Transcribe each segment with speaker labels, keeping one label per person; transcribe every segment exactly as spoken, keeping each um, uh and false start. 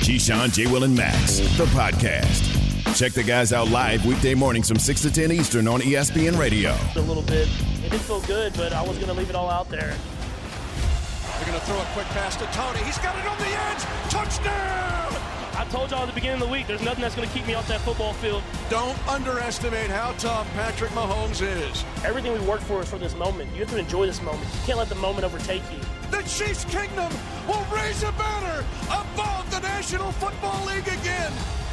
Speaker 1: Keyshawn, J. Will, and Max, the podcast. Check the guys out live weekday mornings from six to ten Eastern on E S P N Radio.
Speaker 2: A little bit. It didn't feel good, but I was going to leave it all out there.
Speaker 3: They're going to throw a quick pass to Tony. He's got it on the edge. Touchdown!
Speaker 2: I told y'all at the beginning of the week, there's nothing that's going to keep me off that football field.
Speaker 3: Don't underestimate how tough Patrick Mahomes is.
Speaker 2: Everything we worked for is for this moment. You have to enjoy this moment. You can't let the moment overtake you.
Speaker 3: The Chiefs' kingdom will raise a banner above the National Football League again.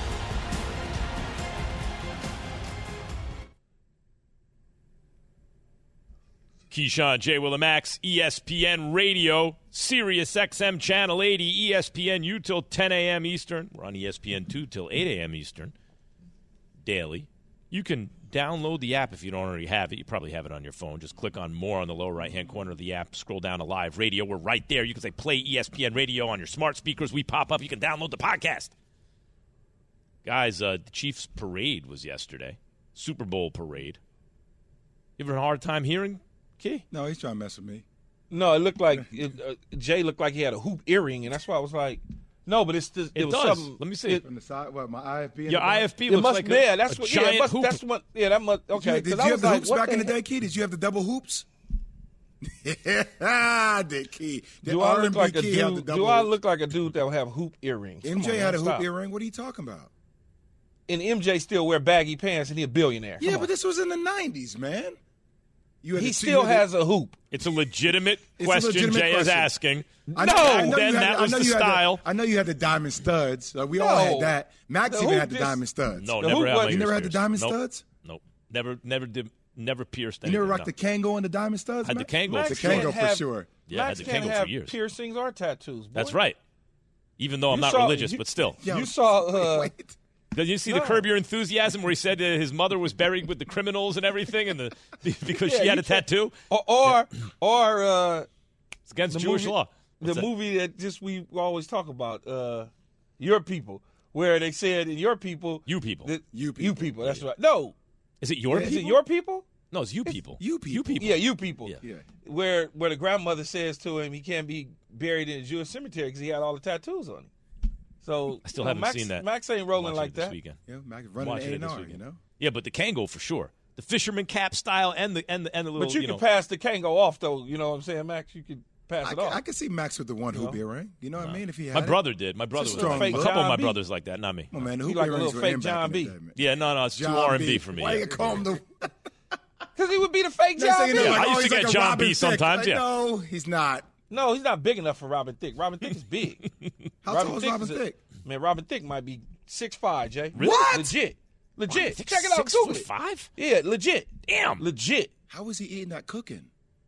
Speaker 4: Keyshawn, J. Will, and Max, E S P N Radio, Sirius X M Channel eighty, E S P N U till ten a.m. Eastern. We're on E S P N two till eight a.m. Eastern daily. You can download the app if you don't already have it. You probably have it on your phone. Just click on More on the lower right-hand corner of the app. Scroll down to Live Radio. We're right there. You can say Play E S P N Radio on your smart speakers. We pop up. You can download the podcast. Guys, uh, the Chiefs parade was yesterday. Super Bowl parade. You ever had a hard time hearing? Key?
Speaker 5: No, he's trying to mess with me.
Speaker 6: No, it looked like it, uh, Jay looked like he had a hoop earring, and that's why I was like, no, but it's just, it,
Speaker 4: it
Speaker 6: was
Speaker 4: does.
Speaker 6: something.
Speaker 4: Let me see.
Speaker 6: It,
Speaker 5: From the side, what, my I F B?
Speaker 4: Your I F B
Speaker 6: it
Speaker 4: looks
Speaker 6: must
Speaker 4: like
Speaker 6: be.
Speaker 4: a,
Speaker 6: Yeah, that's
Speaker 4: a
Speaker 6: what.
Speaker 4: giant
Speaker 6: Yeah, it must,
Speaker 4: hoop.
Speaker 6: that's what. Yeah, that must. Okay.
Speaker 5: Did you, did
Speaker 6: I
Speaker 5: you
Speaker 6: was
Speaker 5: have the
Speaker 6: like,
Speaker 5: hoops
Speaker 6: what
Speaker 5: back in the
Speaker 6: heck?
Speaker 5: day, Key? Did you have the double hoops? Yeah, did Key. The
Speaker 6: Do I look like a
Speaker 5: Key had the
Speaker 6: dude?
Speaker 5: double
Speaker 6: Do I
Speaker 5: hoops.
Speaker 6: look like a dude that will have hoop earrings?
Speaker 5: M J
Speaker 6: Come on,
Speaker 5: had a
Speaker 6: man,
Speaker 5: hoop
Speaker 6: stop.
Speaker 5: earring. What are you talking about?
Speaker 6: And M J still wear baggy pants, and he a billionaire.
Speaker 5: Yeah,
Speaker 6: Come
Speaker 5: but
Speaker 6: on.
Speaker 5: this was in the nineties, man. You had
Speaker 6: he
Speaker 5: the two-
Speaker 6: still
Speaker 5: you had
Speaker 6: has a hoop.
Speaker 4: It's a legitimate
Speaker 5: It's a
Speaker 4: question
Speaker 5: legitimate
Speaker 4: Jay is
Speaker 5: question.
Speaker 4: asking.
Speaker 5: I
Speaker 6: No,
Speaker 5: I you
Speaker 4: then
Speaker 5: had-
Speaker 4: that
Speaker 5: I
Speaker 4: was
Speaker 5: know
Speaker 4: the
Speaker 5: you had
Speaker 4: style.
Speaker 5: I know you had the diamond studs. Uh, we all
Speaker 6: No.
Speaker 5: had that. Max
Speaker 6: The
Speaker 5: even
Speaker 6: hoop
Speaker 5: had the
Speaker 6: just-
Speaker 5: diamond studs.
Speaker 4: No,
Speaker 6: The
Speaker 4: never
Speaker 6: hoop
Speaker 4: had
Speaker 6: was-
Speaker 4: my
Speaker 5: You
Speaker 4: ears
Speaker 5: never had the
Speaker 4: pierced.
Speaker 5: diamond
Speaker 4: Nope.
Speaker 5: studs?
Speaker 4: Nope. Never, never did, never pierced
Speaker 5: You
Speaker 4: anything.
Speaker 5: never rocked
Speaker 4: no.
Speaker 5: the Kango and the diamond studs?
Speaker 4: Had the
Speaker 5: Max?
Speaker 4: Kango
Speaker 6: Max
Speaker 4: for
Speaker 5: The
Speaker 4: sure.
Speaker 5: Kango
Speaker 6: can't
Speaker 5: for
Speaker 6: have-
Speaker 5: sure.
Speaker 4: Yeah, I
Speaker 6: Max
Speaker 4: had the
Speaker 6: can't
Speaker 4: Kango
Speaker 6: have
Speaker 4: for years.
Speaker 6: piercings or tattoos. Boy.
Speaker 4: That's right. Even though I'm
Speaker 6: You
Speaker 4: not
Speaker 6: saw-
Speaker 4: religious,
Speaker 6: you-
Speaker 4: but still.
Speaker 5: Yo,
Speaker 6: You saw. Uh,
Speaker 5: wait, wait.
Speaker 4: Did you see
Speaker 6: No.
Speaker 4: the Curb Your Enthusiasm where he said uh, his mother was buried with the criminals and everything, and the because
Speaker 6: Yeah,
Speaker 4: she had
Speaker 6: you
Speaker 4: a
Speaker 6: can't-
Speaker 4: tattoo?
Speaker 6: Or, or, or uh,
Speaker 4: It's against
Speaker 6: the
Speaker 4: Jewish
Speaker 6: movie,
Speaker 4: law. What's
Speaker 6: the
Speaker 4: that?
Speaker 6: movie that just we always talk about, uh, Your People, where they said in Your People,
Speaker 4: You people.
Speaker 6: that-
Speaker 5: You
Speaker 6: you
Speaker 5: People.
Speaker 6: people. That's right. No,
Speaker 4: Is it your
Speaker 6: is
Speaker 4: people?
Speaker 6: it Your People?
Speaker 4: No, it's you people.
Speaker 5: you people.
Speaker 4: You people.
Speaker 6: Yeah, You People.
Speaker 4: Yeah.
Speaker 5: Yeah.
Speaker 6: Where where the grandmother says to him he can't be buried in a Jewish cemetery because he had all the tattoos on him. So
Speaker 4: I still
Speaker 6: you know,
Speaker 4: haven't
Speaker 6: Max,
Speaker 4: seen that.
Speaker 6: Max ain't
Speaker 4: I'm
Speaker 6: rolling
Speaker 4: watching
Speaker 6: like
Speaker 4: it this
Speaker 6: that.
Speaker 4: weekend.
Speaker 5: Yeah, Max
Speaker 4: I'm
Speaker 5: running
Speaker 4: watching
Speaker 5: A
Speaker 4: it
Speaker 5: and
Speaker 4: this
Speaker 5: R,
Speaker 4: weekend.
Speaker 5: you know?
Speaker 4: Yeah, but the Kango for sure. The fisherman cap style and the and the and the little.
Speaker 6: But you,
Speaker 4: you
Speaker 6: can
Speaker 4: know,
Speaker 6: pass the Kango off though. You know what I'm saying, Max? You could pass
Speaker 5: I
Speaker 6: it
Speaker 5: can,
Speaker 6: off.
Speaker 5: I can see Max with the one hoop
Speaker 6: know?
Speaker 5: earring. You know what I mean? If he had
Speaker 4: my
Speaker 5: it.
Speaker 4: brother did. My brother
Speaker 5: a
Speaker 4: was
Speaker 5: strong
Speaker 4: like, a
Speaker 5: look.
Speaker 4: couple of my
Speaker 6: John B.
Speaker 4: brothers like that. Not me.
Speaker 5: Oh, man, the
Speaker 6: He
Speaker 5: hoop
Speaker 6: like a
Speaker 5: earrings
Speaker 6: little
Speaker 5: were
Speaker 6: fake
Speaker 5: in back
Speaker 6: John
Speaker 5: in the
Speaker 6: B.
Speaker 5: day, man.
Speaker 4: Yeah, no, no, it's too
Speaker 5: John
Speaker 4: R and B
Speaker 5: B.
Speaker 4: for me.
Speaker 5: Why
Speaker 4: yeah.
Speaker 5: you call him the?
Speaker 6: Because he would be the fake
Speaker 5: Next
Speaker 6: John
Speaker 5: thing
Speaker 6: B.
Speaker 5: you know,
Speaker 4: Yeah,
Speaker 5: like,
Speaker 4: I used
Speaker 5: oh,
Speaker 4: to
Speaker 5: he's
Speaker 4: get
Speaker 5: like a
Speaker 4: John
Speaker 5: Robin
Speaker 4: B
Speaker 5: Thicke.
Speaker 4: sometimes,
Speaker 5: Like,
Speaker 4: yeah.
Speaker 5: No, he's not.
Speaker 6: No, he's not big enough for Robin Thicke. Robin Thicke is big.
Speaker 5: How
Speaker 6: Robin
Speaker 5: tall is
Speaker 6: Thicke
Speaker 5: Robin
Speaker 6: is a-
Speaker 5: Thicke?
Speaker 6: Man, Robin Thicke might be six five, Jay.
Speaker 4: Really?
Speaker 5: What?
Speaker 6: Legit. Legit.
Speaker 4: Thick,
Speaker 6: Check it out.
Speaker 4: six
Speaker 6: Google
Speaker 4: foot
Speaker 6: it.
Speaker 4: five?
Speaker 6: Yeah, legit.
Speaker 4: Damn.
Speaker 6: Legit.
Speaker 5: How is he eating that cooking?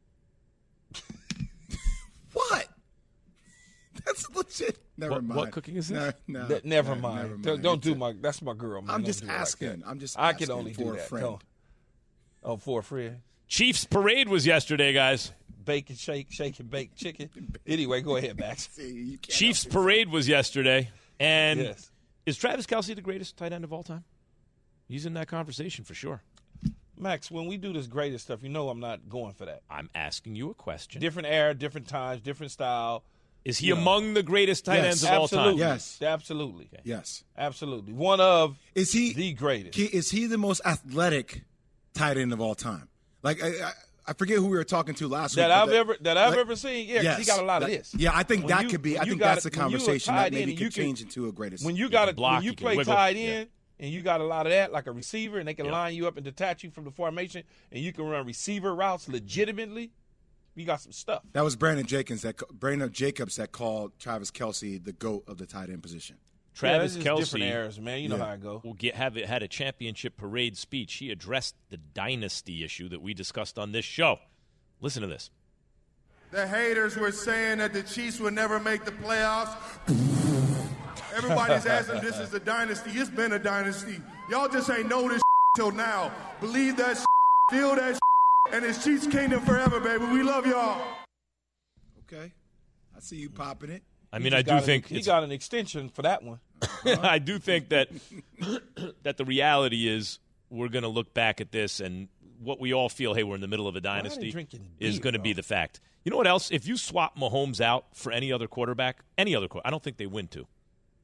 Speaker 5: What? That's legit. Never
Speaker 4: What-
Speaker 5: mind.
Speaker 4: what cooking is this?
Speaker 5: No, no,
Speaker 6: Th- never,
Speaker 5: no,
Speaker 6: mind.
Speaker 5: never
Speaker 6: Don't,
Speaker 5: mind.
Speaker 6: don't
Speaker 5: It's
Speaker 6: do
Speaker 5: a-
Speaker 6: my. That's my girl, man.
Speaker 5: I'm
Speaker 6: Don't
Speaker 5: just
Speaker 6: do it like
Speaker 5: asking.
Speaker 6: that.
Speaker 5: I'm just
Speaker 6: I
Speaker 5: asking
Speaker 6: can only
Speaker 5: for
Speaker 6: do
Speaker 5: a
Speaker 6: that.
Speaker 5: friend.
Speaker 6: Don't. Oh, for a friend.
Speaker 4: Chiefs parade was yesterday, guys.
Speaker 6: Bacon, shake, shake, and bake chicken. Anyway, go ahead, Max.
Speaker 5: See, you can't
Speaker 4: Chiefs
Speaker 5: help yourself.
Speaker 4: parade was yesterday, and
Speaker 6: Yes.
Speaker 4: is Travis Kelce the greatest tight end of all time? He's in that conversation for sure.
Speaker 6: Max, when we do this greatest stuff, you know I'm not going for that.
Speaker 4: I'm asking you a question.
Speaker 6: Different era, different times, different style.
Speaker 4: Is he
Speaker 6: Yeah.
Speaker 4: among the greatest tight
Speaker 5: Yes.
Speaker 4: ends of all
Speaker 6: Absolutely.
Speaker 4: time?
Speaker 5: Yes.
Speaker 6: Absolutely.
Speaker 5: Yes.
Speaker 6: Absolutely. One of
Speaker 5: Is he
Speaker 6: the greatest.
Speaker 5: He, is he the most athletic tight end of all time? Like I, I, I forget who we were talking to last
Speaker 6: that
Speaker 5: week. but
Speaker 6: I've ever that I've
Speaker 5: like-
Speaker 6: ever seen. Yeah, 'cause
Speaker 5: yes,
Speaker 6: he got a lot of
Speaker 5: That-
Speaker 6: this.
Speaker 5: Yeah, I think
Speaker 6: When
Speaker 5: that
Speaker 6: you-
Speaker 5: could be.
Speaker 6: when
Speaker 5: I
Speaker 6: you
Speaker 5: think
Speaker 6: got
Speaker 5: that's a
Speaker 6: it- when you a
Speaker 5: conversation
Speaker 6: tight
Speaker 5: that maybe
Speaker 6: end and
Speaker 5: could
Speaker 6: you can-
Speaker 5: change into a greatest.
Speaker 6: When you
Speaker 4: You
Speaker 6: got
Speaker 4: can
Speaker 6: a
Speaker 4: block,
Speaker 6: when you
Speaker 4: you can
Speaker 6: play
Speaker 4: wiggle.
Speaker 6: tight
Speaker 4: Yeah.
Speaker 6: end and you got a lot of that, like a receiver, and they can
Speaker 4: Yeah.
Speaker 6: line you up and detach you from the formation, and you can run receiver routes legitimately. You got some stuff.
Speaker 5: That was Brandon Jacobs that Brandon Jacobs that called Travis Kelce the GOAT of the tight end position.
Speaker 4: Travis
Speaker 6: yeah, that's just different
Speaker 4: Kelce
Speaker 6: eras, man. You know
Speaker 5: Yeah.
Speaker 6: how I go.
Speaker 4: will get have it, had a championship parade speech. He addressed the dynasty issue that we discussed on this show. Listen to this.
Speaker 7: The haters were saying that the Chiefs would never make the playoffs. Everybody's asking this is a dynasty. It's been a dynasty. Y'all just ain't know this till now. Believe that, feel that, and it's Chiefs Kingdom forever, baby. We love y'all.
Speaker 5: Okay, I see you popping it.
Speaker 4: I
Speaker 6: He
Speaker 4: mean, I
Speaker 6: just
Speaker 4: do
Speaker 6: got an-
Speaker 4: think
Speaker 6: he
Speaker 4: it's,
Speaker 6: got an extension for that one.
Speaker 4: I do think that that the reality is we're going to look back at this and what we all feel, hey, we're in the middle of a dynasty,
Speaker 6: drinking
Speaker 4: is
Speaker 6: beer,
Speaker 4: going to be
Speaker 6: bro?
Speaker 4: the fact. You know what else? If you swap Mahomes out for any other quarterback, any other quarterback, I don't think they win two.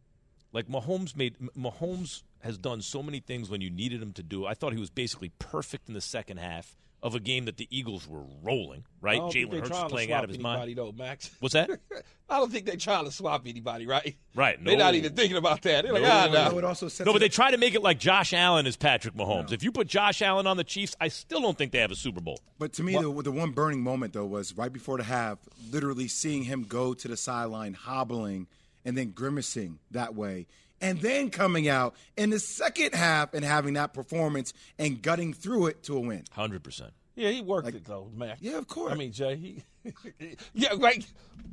Speaker 4: Like Mahomes made Mahomes has done so many things when you needed him to do. I thought he was basically perfect in the second half of a game that the Eagles were rolling, right? Jalen Hurts was playing out of his mind.
Speaker 6: Though, Max.
Speaker 4: What's that?
Speaker 6: I don't think they're trying to swap anybody, right?
Speaker 4: Right. No.
Speaker 6: They're not even thinking about that. They're
Speaker 4: no.
Speaker 6: like, ah,
Speaker 5: no.
Speaker 6: no.
Speaker 5: It also sets
Speaker 4: no, but
Speaker 5: it
Speaker 4: they try to make it like Josh Allen is Patrick Mahomes.
Speaker 5: No.
Speaker 4: If you put Josh Allen on the Chiefs, I still don't think they have a Super Bowl.
Speaker 5: But to me, the, the one burning moment, though, was right before the half, literally seeing him go to the sideline, hobbling, and then grimacing that way. And then coming out in the second half and having that performance and gutting through it to a win.
Speaker 4: one hundred percent.
Speaker 6: Yeah, he worked
Speaker 5: like,
Speaker 6: it, though, Max.
Speaker 5: Yeah, of course.
Speaker 6: I mean, Jay, he – yeah, like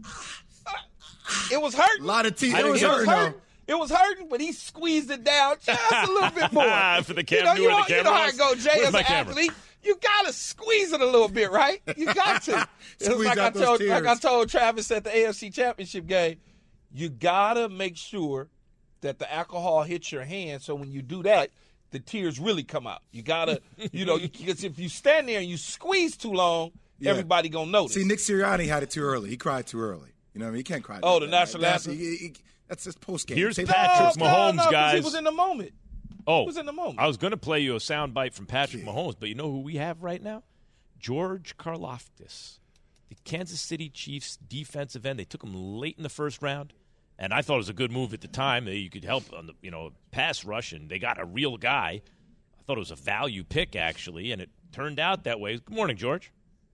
Speaker 6: – it was hurting.
Speaker 5: A lot of teeth. It
Speaker 6: It
Speaker 5: was
Speaker 6: was
Speaker 5: hurting,
Speaker 6: hurting. It was hurting, but he squeezed it down just a little bit more.
Speaker 4: For the
Speaker 6: you know,
Speaker 4: camera,
Speaker 6: you know,
Speaker 4: the
Speaker 6: you know how it goes, Jay,
Speaker 4: Where's
Speaker 6: as
Speaker 4: my
Speaker 6: an
Speaker 4: camera?
Speaker 6: athlete. You got to squeeze it a little bit, right? You got to. It's
Speaker 5: Squeeze
Speaker 6: like I,
Speaker 5: out those
Speaker 6: told,
Speaker 5: tears.
Speaker 6: like I told Travis at the A F C Championship game, you got to make sure that the alcohol hits your hand so when you do that, the tears really come out. You got to, you know, because if you stand there and you squeeze too long,
Speaker 5: Yeah.
Speaker 6: everybody going to notice.
Speaker 5: See, Nick Sirianni had it too early. He cried too early. You know what I mean? He can't cry.
Speaker 6: Oh,
Speaker 5: like
Speaker 6: the
Speaker 5: that.
Speaker 6: national
Speaker 5: That's,
Speaker 6: anthem?
Speaker 5: he- he- that's his post game.
Speaker 4: Here's
Speaker 5: Take
Speaker 4: Patrick
Speaker 6: no,
Speaker 4: Mahomes,
Speaker 6: no, no, 'cause
Speaker 4: guys.
Speaker 6: He was in the moment.
Speaker 4: Oh,
Speaker 6: He was in the moment.
Speaker 4: I was going to play you a sound bite from Patrick Mahomes, but you know who we have right now? George Karlaftis, the Kansas City Chiefs defensive end. They took him late in the first round, and I thought it was a good move at the time. That you could help on the you know pass rush, and they got a real guy. I thought it was a value pick actually, and it turned out that way. Good morning, George.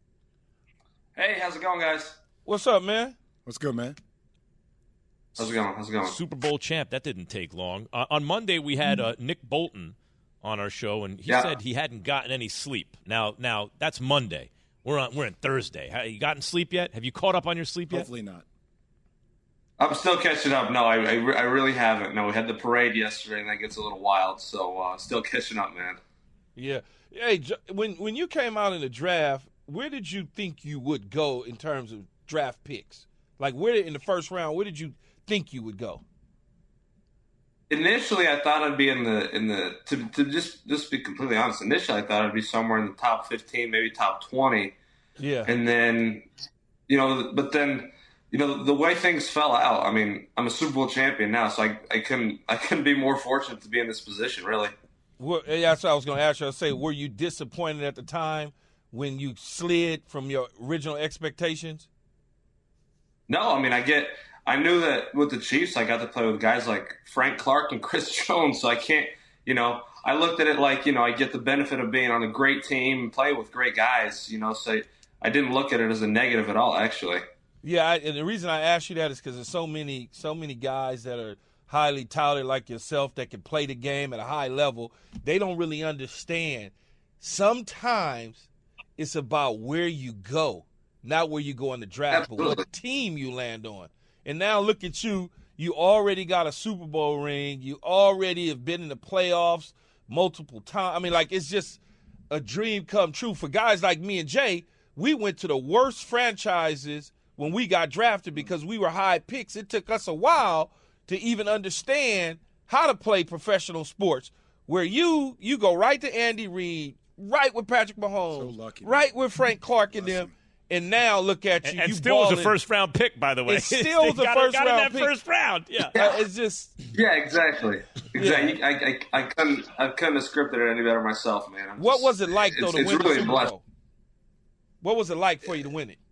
Speaker 8: Hey, how's it going, guys?
Speaker 6: What's up, man?
Speaker 5: What's good, man?
Speaker 8: How's it going? How's it going?
Speaker 4: Super Bowl champ. That didn't take long. Uh, on Monday, we had uh, Nick Bolton on our show, and he
Speaker 8: Yeah.
Speaker 4: said he hadn't gotten any sleep. Now, now that's Monday. We're on. We're in Thursday. Have you gotten sleep yet? Have you caught up on your sleep yet?
Speaker 5: Hopefully not.
Speaker 8: I'm still catching up. No, I, I, re- I really haven't. No, we had the parade yesterday, and that gets a little wild. So, uh, still catching up, man.
Speaker 6: Yeah. Hey, J- when when you came out in the draft, where did you think you would go in terms of draft picks? Like, where in the first round, where did you think you would go?
Speaker 8: Initially, I thought I'd be in the in the to, to just just be completely honest. Initially, I thought I'd be somewhere in the top fifteen, maybe top twenty.
Speaker 6: Yeah.
Speaker 8: And then, you know, but then, you know, the, the way things fell out. I mean, I'm a Super Bowl champion now, so I I couldn't I couldn't be more fortunate to be in this position, really.
Speaker 6: Well, that's what I was going to ask you. I say, were you disappointed at the time when you slid from your original expectations?
Speaker 8: No, I mean, I get. I knew that with the Chiefs, I got to play with guys like Frank Clark and Chris Jones, so I can't, you know, I looked at it like, you know, I get the benefit of being on a great team and playing with great guys, you know, so I didn't look at it as a negative at all, actually.
Speaker 6: Yeah, I, and the reason I asked you that is because there's so many, so many guys that are highly touted like yourself that can play the game at a high level. They don't really understand. Sometimes it's about where you go, not where you go in the draft,
Speaker 8: Absolutely.
Speaker 6: but what team you land on. And now look at you. You already got a Super Bowl ring. You already have been in the playoffs multiple times. I mean, like, it's just a dream come true. For guys like me and Jay, we went to the worst franchises when we got drafted because we were high picks. It took us a while to even understand how to play professional sports. Where you you go right to Andy Reid, right with Patrick Mahomes,
Speaker 5: So lucky,
Speaker 6: right with Frank Clark and them. And now look at you.
Speaker 4: And, and
Speaker 6: you
Speaker 4: still was a
Speaker 6: balling.
Speaker 4: first round pick, by the way.
Speaker 6: It still was
Speaker 4: They
Speaker 6: a
Speaker 4: got,
Speaker 6: first
Speaker 4: got in
Speaker 6: round
Speaker 4: that
Speaker 6: pick.
Speaker 4: first round. Yeah.
Speaker 6: Uh, it's just
Speaker 8: Yeah, exactly. Exactly. I, I, I couldn't I couldn't have scripted it any better myself, man. I'm
Speaker 6: what
Speaker 8: just-
Speaker 6: was it like though
Speaker 8: it's,
Speaker 6: to
Speaker 8: it's
Speaker 6: win the
Speaker 8: really a
Speaker 6: Super
Speaker 8: blessing.
Speaker 6: Bowl? What was it like for you to win it?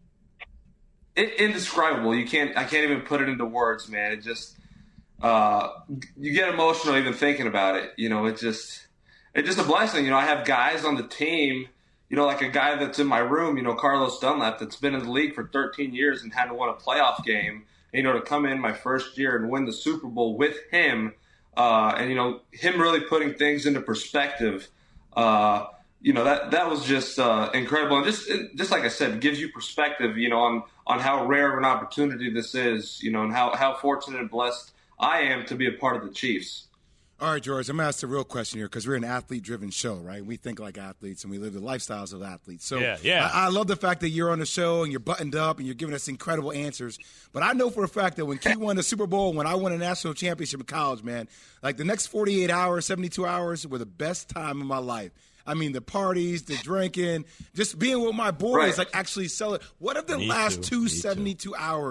Speaker 8: It, indescribable. You can't. I can't even put it into words, man. It just. Uh, you get emotional even thinking about it. You know, it just. It's just a blessing. You know, I have guys on the team. You know, like a guy that's in my room. You know, Carlos Dunlap, that's been in the league for thirteen years and hadn't won a playoff game. And, you know, to come in my first year and win the Super Bowl with him, uh, and you know, him really putting things into perspective. Uh, You know, that that was just uh, incredible. And just just like I said, it gives you perspective, you know, on, on how rare of an opportunity this is, you know, and how, how fortunate and blessed I am to be a part of the Chiefs.
Speaker 5: All right, George, I'm going to ask the real question here because we're an athlete-driven show, right? We think like athletes and we live the lifestyles of athletes. So
Speaker 4: Yeah, yeah.
Speaker 5: I, I love the fact that you're on the show and you're buttoned up and you're giving us incredible answers. But I know for a fact that when Key won the Super Bowl, when I won a national championship in college, man, like the next forty-eight hours, seventy-two hours were the best time of my life. I mean, the parties, the drinking, just being with my boys,
Speaker 8: Right.
Speaker 5: like actually celebrate. What if the
Speaker 4: Me
Speaker 5: last
Speaker 4: too.
Speaker 5: two
Speaker 4: Me
Speaker 5: seventy-two hours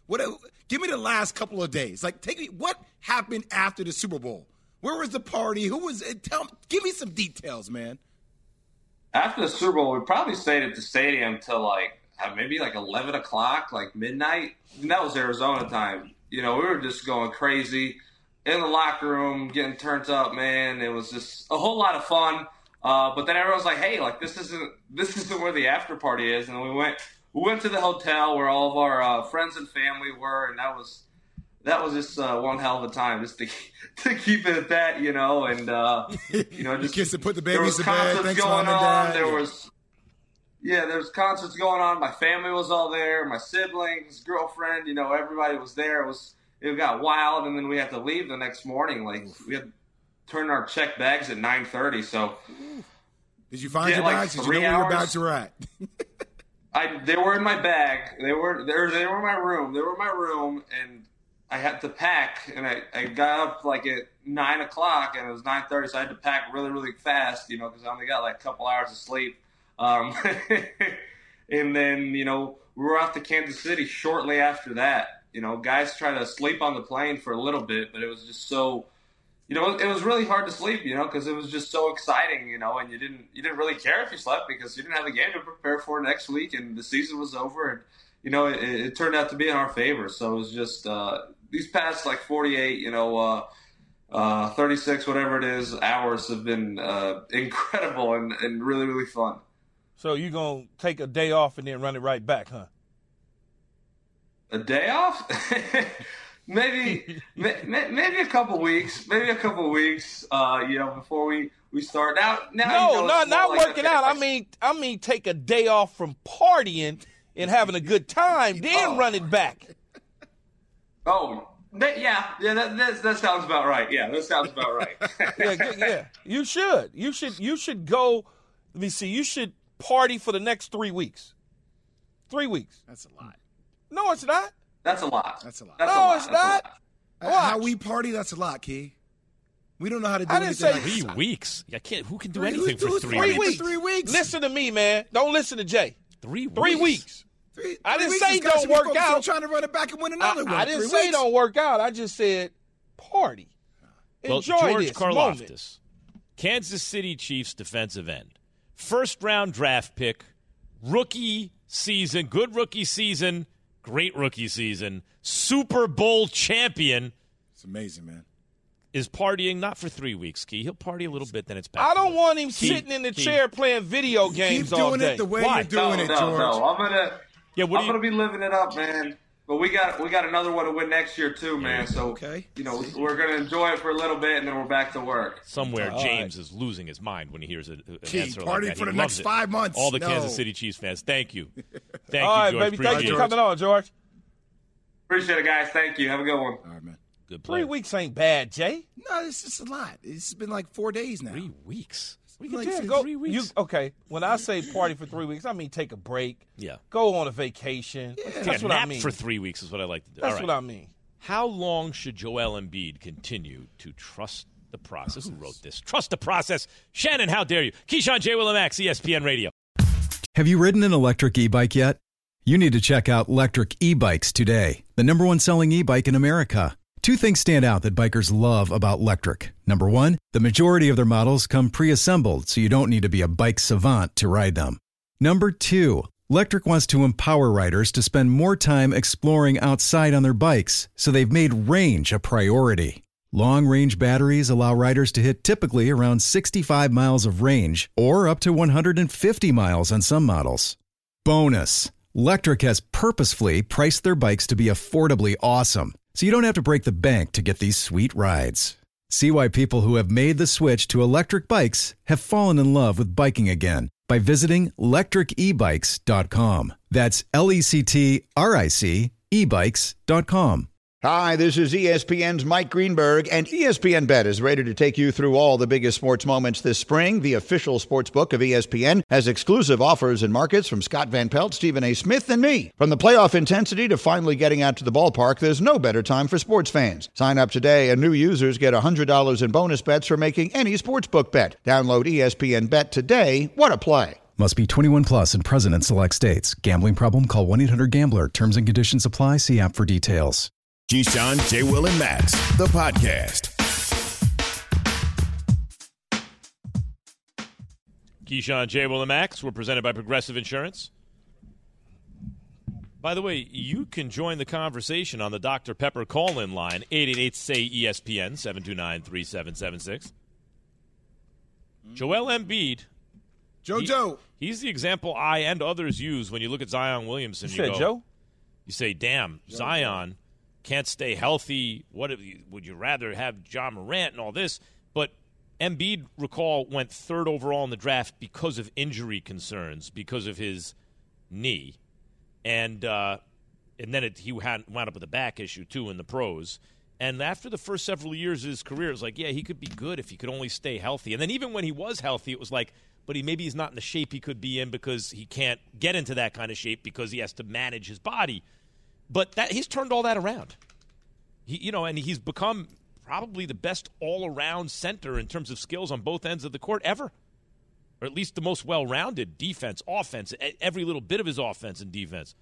Speaker 5: What? Give me the last couple of days. Like, take me. What happened after the Super Bowl? Where was the party? Who was it? Tell. Give me some details, man.
Speaker 8: After the Super Bowl, we probably stayed at the stadium till like maybe like eleven o'clock, like midnight. And that was Arizona time. You know, we were just going crazy in the locker room, getting turned up, man. It was just a whole lot of fun. Uh, but then everyone was like, "Hey, like this isn't this isn't where the after party is." And we went we went to the hotel where all of our uh, friends and family were, and that was that was just uh, one hell of a time, just to to keep it at that, you know. And uh, you know, just
Speaker 5: you kiss and put the babies
Speaker 8: there was
Speaker 5: to
Speaker 8: concerts
Speaker 5: bed. Thanks,
Speaker 8: going
Speaker 5: Mom and
Speaker 8: on.
Speaker 5: Dad.
Speaker 8: There
Speaker 5: Yeah.
Speaker 8: was yeah, there was concerts going on. My family was all there. My siblings, girlfriend, you know, everybody was there. It was it got wild, and then we had to leave the next morning. Like we had to turn our check bags at nine thirty. So.
Speaker 5: Did you find
Speaker 8: Yeah,
Speaker 5: your
Speaker 8: like
Speaker 5: bags? Did you
Speaker 8: three
Speaker 5: know where your
Speaker 8: hours.
Speaker 5: bags were at?
Speaker 8: I they were in my bag. They were they were, they were in my room. They were in my room, and I had to pack. And I, I got up like at nine o'clock, and it was nine thirty, so I had to pack really really fast, you know, because I only got like a couple hours of sleep. Um, and then you know we were off to Kansas City shortly after that. You know, guys tried to sleep on the plane for a little bit, but it was just so. You know, it was really hard to sleep, you know, because it was just so exciting, you know, and you didn't you didn't really care if you slept because you didn't have a game to prepare for next week, and the season was over, and you know, it, it turned out to be in our favor. So it was just uh, these past like forty-eight, you know, uh, uh, thirty-six, whatever it is, hours have been uh, incredible and, and really really fun.
Speaker 6: So you're gonna take a day off and then run it right back, huh?
Speaker 8: A day off? Maybe, maybe a couple weeks, maybe a couple weeks, uh, you know, before we, we start. Now, now
Speaker 6: No,
Speaker 8: you know,
Speaker 6: not
Speaker 8: it's more
Speaker 6: not
Speaker 8: like,
Speaker 6: working
Speaker 8: okay,
Speaker 6: out. I
Speaker 8: like-
Speaker 6: mean, I mean, take a day off from partying and having a good time, then
Speaker 8: Oh.
Speaker 6: run it back.
Speaker 8: Oh, that, yeah, yeah, that, that that sounds about right. Yeah, that sounds about right.
Speaker 6: Yeah, good, yeah. You should. You should. You should go. Let me see. You should party for the next three weeks. Three weeks.
Speaker 5: That's a lot.
Speaker 6: No, it's not.
Speaker 8: That's a lot.
Speaker 5: That's a lot.
Speaker 8: That's a
Speaker 6: No,
Speaker 8: lot.
Speaker 6: it's
Speaker 8: That's a
Speaker 6: not.
Speaker 8: lot.
Speaker 5: Uh, How we party, that's a lot, Key. We don't know how to do
Speaker 6: I didn't
Speaker 5: anything
Speaker 6: say-
Speaker 5: like
Speaker 4: Three weeks. I can't. Who can do
Speaker 5: Three-
Speaker 4: anything
Speaker 5: who-
Speaker 4: for
Speaker 5: who's
Speaker 4: three
Speaker 5: partying
Speaker 4: weeks?
Speaker 5: for Three weeks.
Speaker 6: Listen to me, man. Don't listen to Jay.
Speaker 4: Three
Speaker 6: Three
Speaker 4: weeks.
Speaker 6: weeks.
Speaker 5: Three,
Speaker 6: I
Speaker 5: three
Speaker 6: didn't
Speaker 5: weeks,
Speaker 6: say
Speaker 5: this guy
Speaker 6: don't
Speaker 5: should be
Speaker 6: work
Speaker 5: focused on
Speaker 6: out.
Speaker 5: trying to run it back and win
Speaker 6: I,
Speaker 5: another one.
Speaker 6: I didn't
Speaker 5: Three
Speaker 6: say
Speaker 5: weeks.
Speaker 6: don't work out. I just said party.
Speaker 4: Well,
Speaker 6: Enjoy
Speaker 4: George
Speaker 6: this moment.
Speaker 4: Karlaftis, Kansas City Chiefs defensive end, first round draft pick, rookie season, good rookie season, great rookie season, Super Bowl champion,
Speaker 5: It's amazing, man.
Speaker 4: is partying not for three weeks, Key. He'll party a little bit, then it's back.
Speaker 6: I
Speaker 4: to
Speaker 6: don't
Speaker 4: work.
Speaker 6: want him
Speaker 4: Key,
Speaker 6: sitting in the
Speaker 4: Key.
Speaker 6: chair playing video games
Speaker 5: Keep
Speaker 6: all
Speaker 5: doing
Speaker 6: day.
Speaker 5: it the way
Speaker 4: Why?
Speaker 5: you're doing
Speaker 8: no,
Speaker 5: it,
Speaker 8: no,
Speaker 5: George.
Speaker 8: no. I'm gonna.
Speaker 4: Yeah, what
Speaker 8: I'm
Speaker 4: do you,
Speaker 8: gonna be living it up, man. But we got we got another one to win next year too, man. So
Speaker 5: Okay.
Speaker 8: you know we're gonna enjoy it for a little bit, and then we're back to work.
Speaker 4: somewhere
Speaker 6: All
Speaker 4: James is losing his mind when he hears a, an
Speaker 5: Key,
Speaker 4: answer like
Speaker 5: party
Speaker 4: that.
Speaker 5: for
Speaker 4: He
Speaker 5: the
Speaker 4: loves
Speaker 5: next
Speaker 4: it.
Speaker 5: five months.
Speaker 4: All the
Speaker 5: No.
Speaker 4: Kansas City Chiefs fans, thank you. Thank
Speaker 6: All right,
Speaker 4: you, George.
Speaker 6: baby. Thanks
Speaker 4: Appreciate
Speaker 6: for
Speaker 4: it.
Speaker 6: coming on, George.
Speaker 8: Appreciate it, guys. Thank you. Have a good one.
Speaker 5: All right, man.
Speaker 4: Good
Speaker 6: Three
Speaker 4: play.
Speaker 6: weeks ain't bad, Jay.
Speaker 5: No, it's just a lot. It's been like four days now.
Speaker 4: Three weeks.
Speaker 5: We
Speaker 6: Yeah,
Speaker 5: like
Speaker 6: go.
Speaker 4: three
Speaker 6: You,
Speaker 4: weeks.
Speaker 6: okay, when I say party for three weeks, I mean take a break.
Speaker 4: Yeah.
Speaker 6: Go on a vacation.
Speaker 4: Take
Speaker 6: That's
Speaker 4: a
Speaker 6: what I
Speaker 4: nap
Speaker 6: mean.
Speaker 4: for three weeks is what I like to do.
Speaker 6: That's
Speaker 4: All right.
Speaker 6: what I mean.
Speaker 4: How long should Joel Embiid continue to trust the process? Who wrote this? Trust the process. Shannon, how dare you? Keyshawn, J. Will and Max, E S P N Radio.
Speaker 9: Have you ridden an electric e-bike yet? You need to check out Lectric E-Bikes today, the number one selling e-bike in America. Two things stand out that bikers love about Lectric. Number one, the majority of their models come pre-assembled, so you don't need to be a bike savant to ride them. Number two, Lectric wants to empower riders to spend more time exploring outside on their bikes, so they've made range a priority. Long-range batteries allow riders to hit typically around sixty-five miles of range, or up to one hundred fifty miles on some models. Bonus, Lectric has purposefully priced their bikes to be affordably awesome, so you don't have to break the bank to get these sweet rides. See why people who have made the switch to electric bikes have fallen in love with biking again by visiting lectric e bikes dot com. That's L E C T R I C e bikes dot com.
Speaker 10: Hi, this is E S P N's Mike Greenberg, and E S P N Bet is ready to take you through all the biggest sports moments this spring. The official sports book of E S P N has exclusive offers and markets from Scott Van Pelt, Stephen A. Smith, and me. From the playoff intensity to finally getting out to the ballpark, there's no better time for sports fans. Sign up today, and new users get one hundred dollars in bonus bets for making any sportsbook bet. Download E S P N Bet today. What a play.
Speaker 9: Must be twenty-one plus and present in select states. Gambling problem? Call one eight hundred gambler. Terms and conditions apply. See app for details.
Speaker 1: Keyshawn, J. Will, and Max, the podcast.
Speaker 4: Keyshawn, J. Will, and Max, we're presented by Progressive Insurance. By the way, you can join the conversation on the Doctor Pepper call-in line, eight eight eight, S A Y, E S P N, seven two nine, three seven seven six. Joel Embiid.
Speaker 5: JoJo.
Speaker 4: He, he's the example I and others use when you look at Zion Williamson.
Speaker 6: You,
Speaker 4: you
Speaker 6: said
Speaker 4: go,
Speaker 6: Joe?
Speaker 4: You say, damn,
Speaker 5: Joe,
Speaker 4: Zion can't stay healthy. What if you, would you rather have John Morant and all this? But Embiid, recall, went third overall in the draft because of injury concerns, because of his knee. And uh, and then it, he had, wound up with a back issue, too, in the pros. And after the first several years of his career, it was like, yeah, he could be good if he could only stay healthy. And then even when he was healthy, it was like, but he maybe he's not in the shape he could be in because he can't get into that kind of shape because he has to manage his body. But that he's turned all that around. He, you know, and he's become probably the best all-around center in terms of skills on both ends of the court ever. Or at least the most well-rounded defense, offense, every little bit of his offense and defense.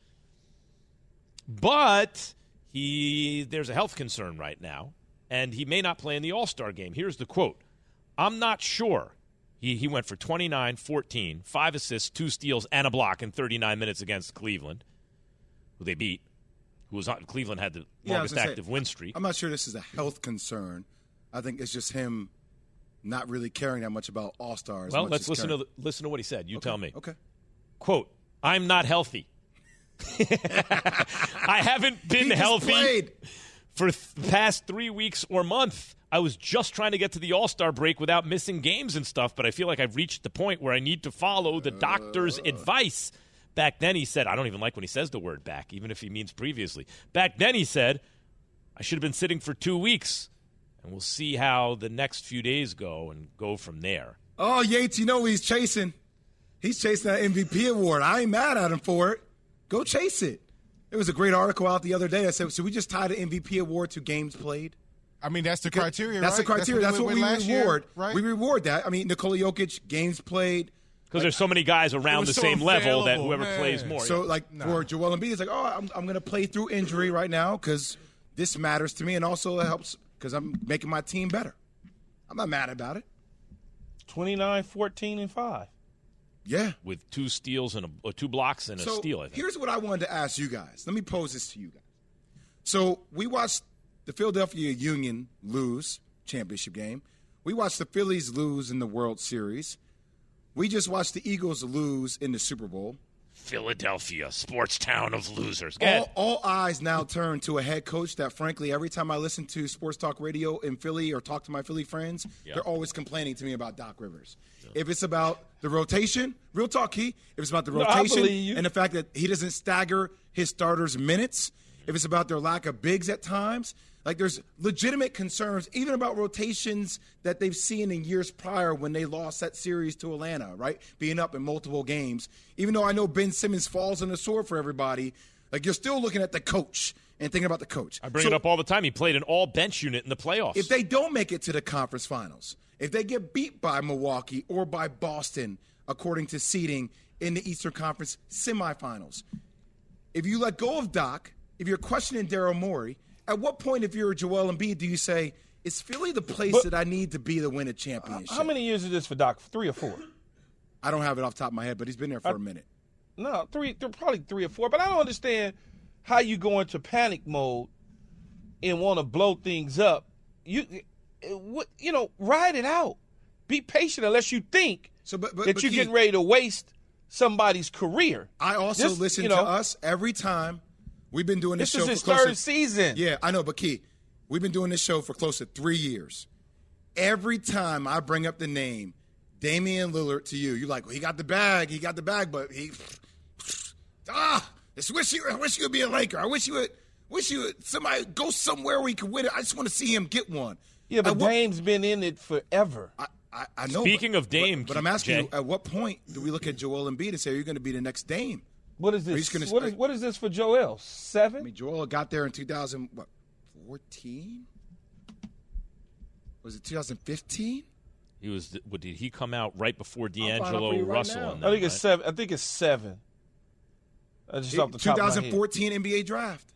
Speaker 4: But he there's a health concern right now, and he may not play in the All-Star game. Here's the quote. I'm not sure. He he went for twenty-nine, fourteen, five assists, two steals, and a block in thirty-nine minutes against Cleveland, who they beat, who was on, Cleveland had the
Speaker 5: Yeah,
Speaker 4: longest
Speaker 5: say,
Speaker 4: active win streak.
Speaker 5: I'm not sure this is a health concern. I think it's just him not really caring that much about All-Stars.
Speaker 4: Well, let's listen to the, listen to what he said. You
Speaker 5: okay.
Speaker 4: tell me.
Speaker 5: Okay.
Speaker 4: Quote, I'm not healthy. I haven't been
Speaker 5: he
Speaker 4: healthy
Speaker 5: played.
Speaker 4: for the past three weeks or month. I was just trying to get to the All-Star break without missing games and stuff, but I feel like I've reached the point where I need to follow the doctor's uh. advice. Back then he said, I don't even like when he says the word back, even if he means previously. Back then he said, I should have been sitting for two weeks, and we'll see how the next few days go and go from there.
Speaker 5: Oh, Yates, you know what he's chasing. He's chasing that M V P award. I ain't mad at him for it. Go chase it. There was a great article out the other day that said, should we just tie the M V P award to games played?
Speaker 11: I mean, that's the criteria,
Speaker 5: That's
Speaker 11: right?
Speaker 5: the criteria. That's what,
Speaker 11: That's what
Speaker 5: we
Speaker 11: we
Speaker 5: reward.
Speaker 11: year, right?
Speaker 5: We reward that. I mean, Nikola Jokic, games played.
Speaker 4: Because
Speaker 5: like,
Speaker 4: there's so many guys around the
Speaker 11: so
Speaker 4: same level that
Speaker 11: available,
Speaker 4: whoever
Speaker 11: man.
Speaker 4: plays more.
Speaker 5: So,
Speaker 4: yeah.
Speaker 5: like,
Speaker 11: nah.
Speaker 5: for Joel Embiid, it's like, oh, I'm, I'm going to play through injury right now because this matters to me, and also it helps because I'm making my team better. I'm not mad about it.
Speaker 6: twenty-nine, fourteen, and five.
Speaker 5: Yeah.
Speaker 4: With two steals and a, or two blocks and
Speaker 5: so
Speaker 4: a steal, I think.
Speaker 5: Here's what I wanted to ask you guys. Let me pose this to you guys. So we watched the Philadelphia Union lose championship game. We watched the Phillies lose in the World Series. We just watched the Eagles lose in the Super Bowl.
Speaker 4: Philadelphia, sports town of losers.
Speaker 5: All, all eyes now turn to a head coach that, frankly, every time I listen to sports talk radio in Philly or talk to my Philly friends, yeah. they're always complaining to me about Doc Rivers. Yeah. If it's about the rotation, real talk, Key, if it's about the rotation
Speaker 6: no,
Speaker 5: and the fact that he doesn't stagger his starters' minutes, if it's about their lack of bigs at times, like there's legitimate concerns even about rotations that they've seen in years prior when they lost that series to Atlanta, right? Being up in multiple games. Even though I know Ben Simmons falls on the sword for everybody, like you're still looking at the coach and thinking about the coach.
Speaker 4: I bring
Speaker 5: so,
Speaker 4: it up all the time. He played an all-bench unit in the playoffs.
Speaker 5: If they don't make it to the conference finals, if they get beat by Milwaukee or by Boston, according to seeding in the Eastern Conference semifinals, if you let go of Doc, if you're questioning Daryl Morey, at what point, if you're Joel Embiid, do you say, is Philly the place but, that I need to be to win a championship?
Speaker 6: How many years is this for Doc? Three or four?
Speaker 5: I don't have it off the top of my head, but he's been there for
Speaker 6: I,
Speaker 5: a minute.
Speaker 6: No, three, probably three or four. But I don't understand how you go into panic mode and want to blow things up. You, what, you know, ride it out. Be patient unless you think
Speaker 5: so, but, but,
Speaker 6: that
Speaker 5: but
Speaker 6: you're
Speaker 5: Keith,
Speaker 6: getting ready to waste somebody's career.
Speaker 5: I also
Speaker 6: this,
Speaker 5: listen
Speaker 6: you know,
Speaker 5: to us every time. We've been doing this,
Speaker 6: this
Speaker 5: show
Speaker 6: is
Speaker 5: for
Speaker 6: his
Speaker 5: close
Speaker 6: third
Speaker 5: to,
Speaker 6: season.
Speaker 5: Yeah, I know, but Key, we've been doing this show for close to three years. Every time I bring up the name Damian Lillard to you, you're like, well, he got the bag, he got the bag, but he ah, I wish you, I wish you would be a Laker. I wish you would, wish you would somebody go somewhere where he could win it. I just want to see him get one.
Speaker 6: Yeah, but
Speaker 5: what,
Speaker 6: Dame's been in it forever.
Speaker 5: I, I, I know.
Speaker 4: Speaking
Speaker 5: but,
Speaker 4: of Dame,
Speaker 5: but, but I'm asking
Speaker 4: Jay.
Speaker 5: you, at what point do we look at Joel Embiid and say, are you going to be the next Dame?
Speaker 6: What is this?
Speaker 5: Gonna,
Speaker 6: what, is, what is this for Joel? Seven?
Speaker 5: I mean, Joel got there in two thousand fourteen? Was it two thousand fifteen?
Speaker 4: He was. What, did he come out right before D'Angelo
Speaker 2: right
Speaker 4: Russell?
Speaker 2: now.
Speaker 4: And
Speaker 6: I
Speaker 4: them,
Speaker 6: think it's
Speaker 4: right?
Speaker 6: seven. I think it's seven. That's just off the top of my head.
Speaker 5: twenty fourteen N B A draft.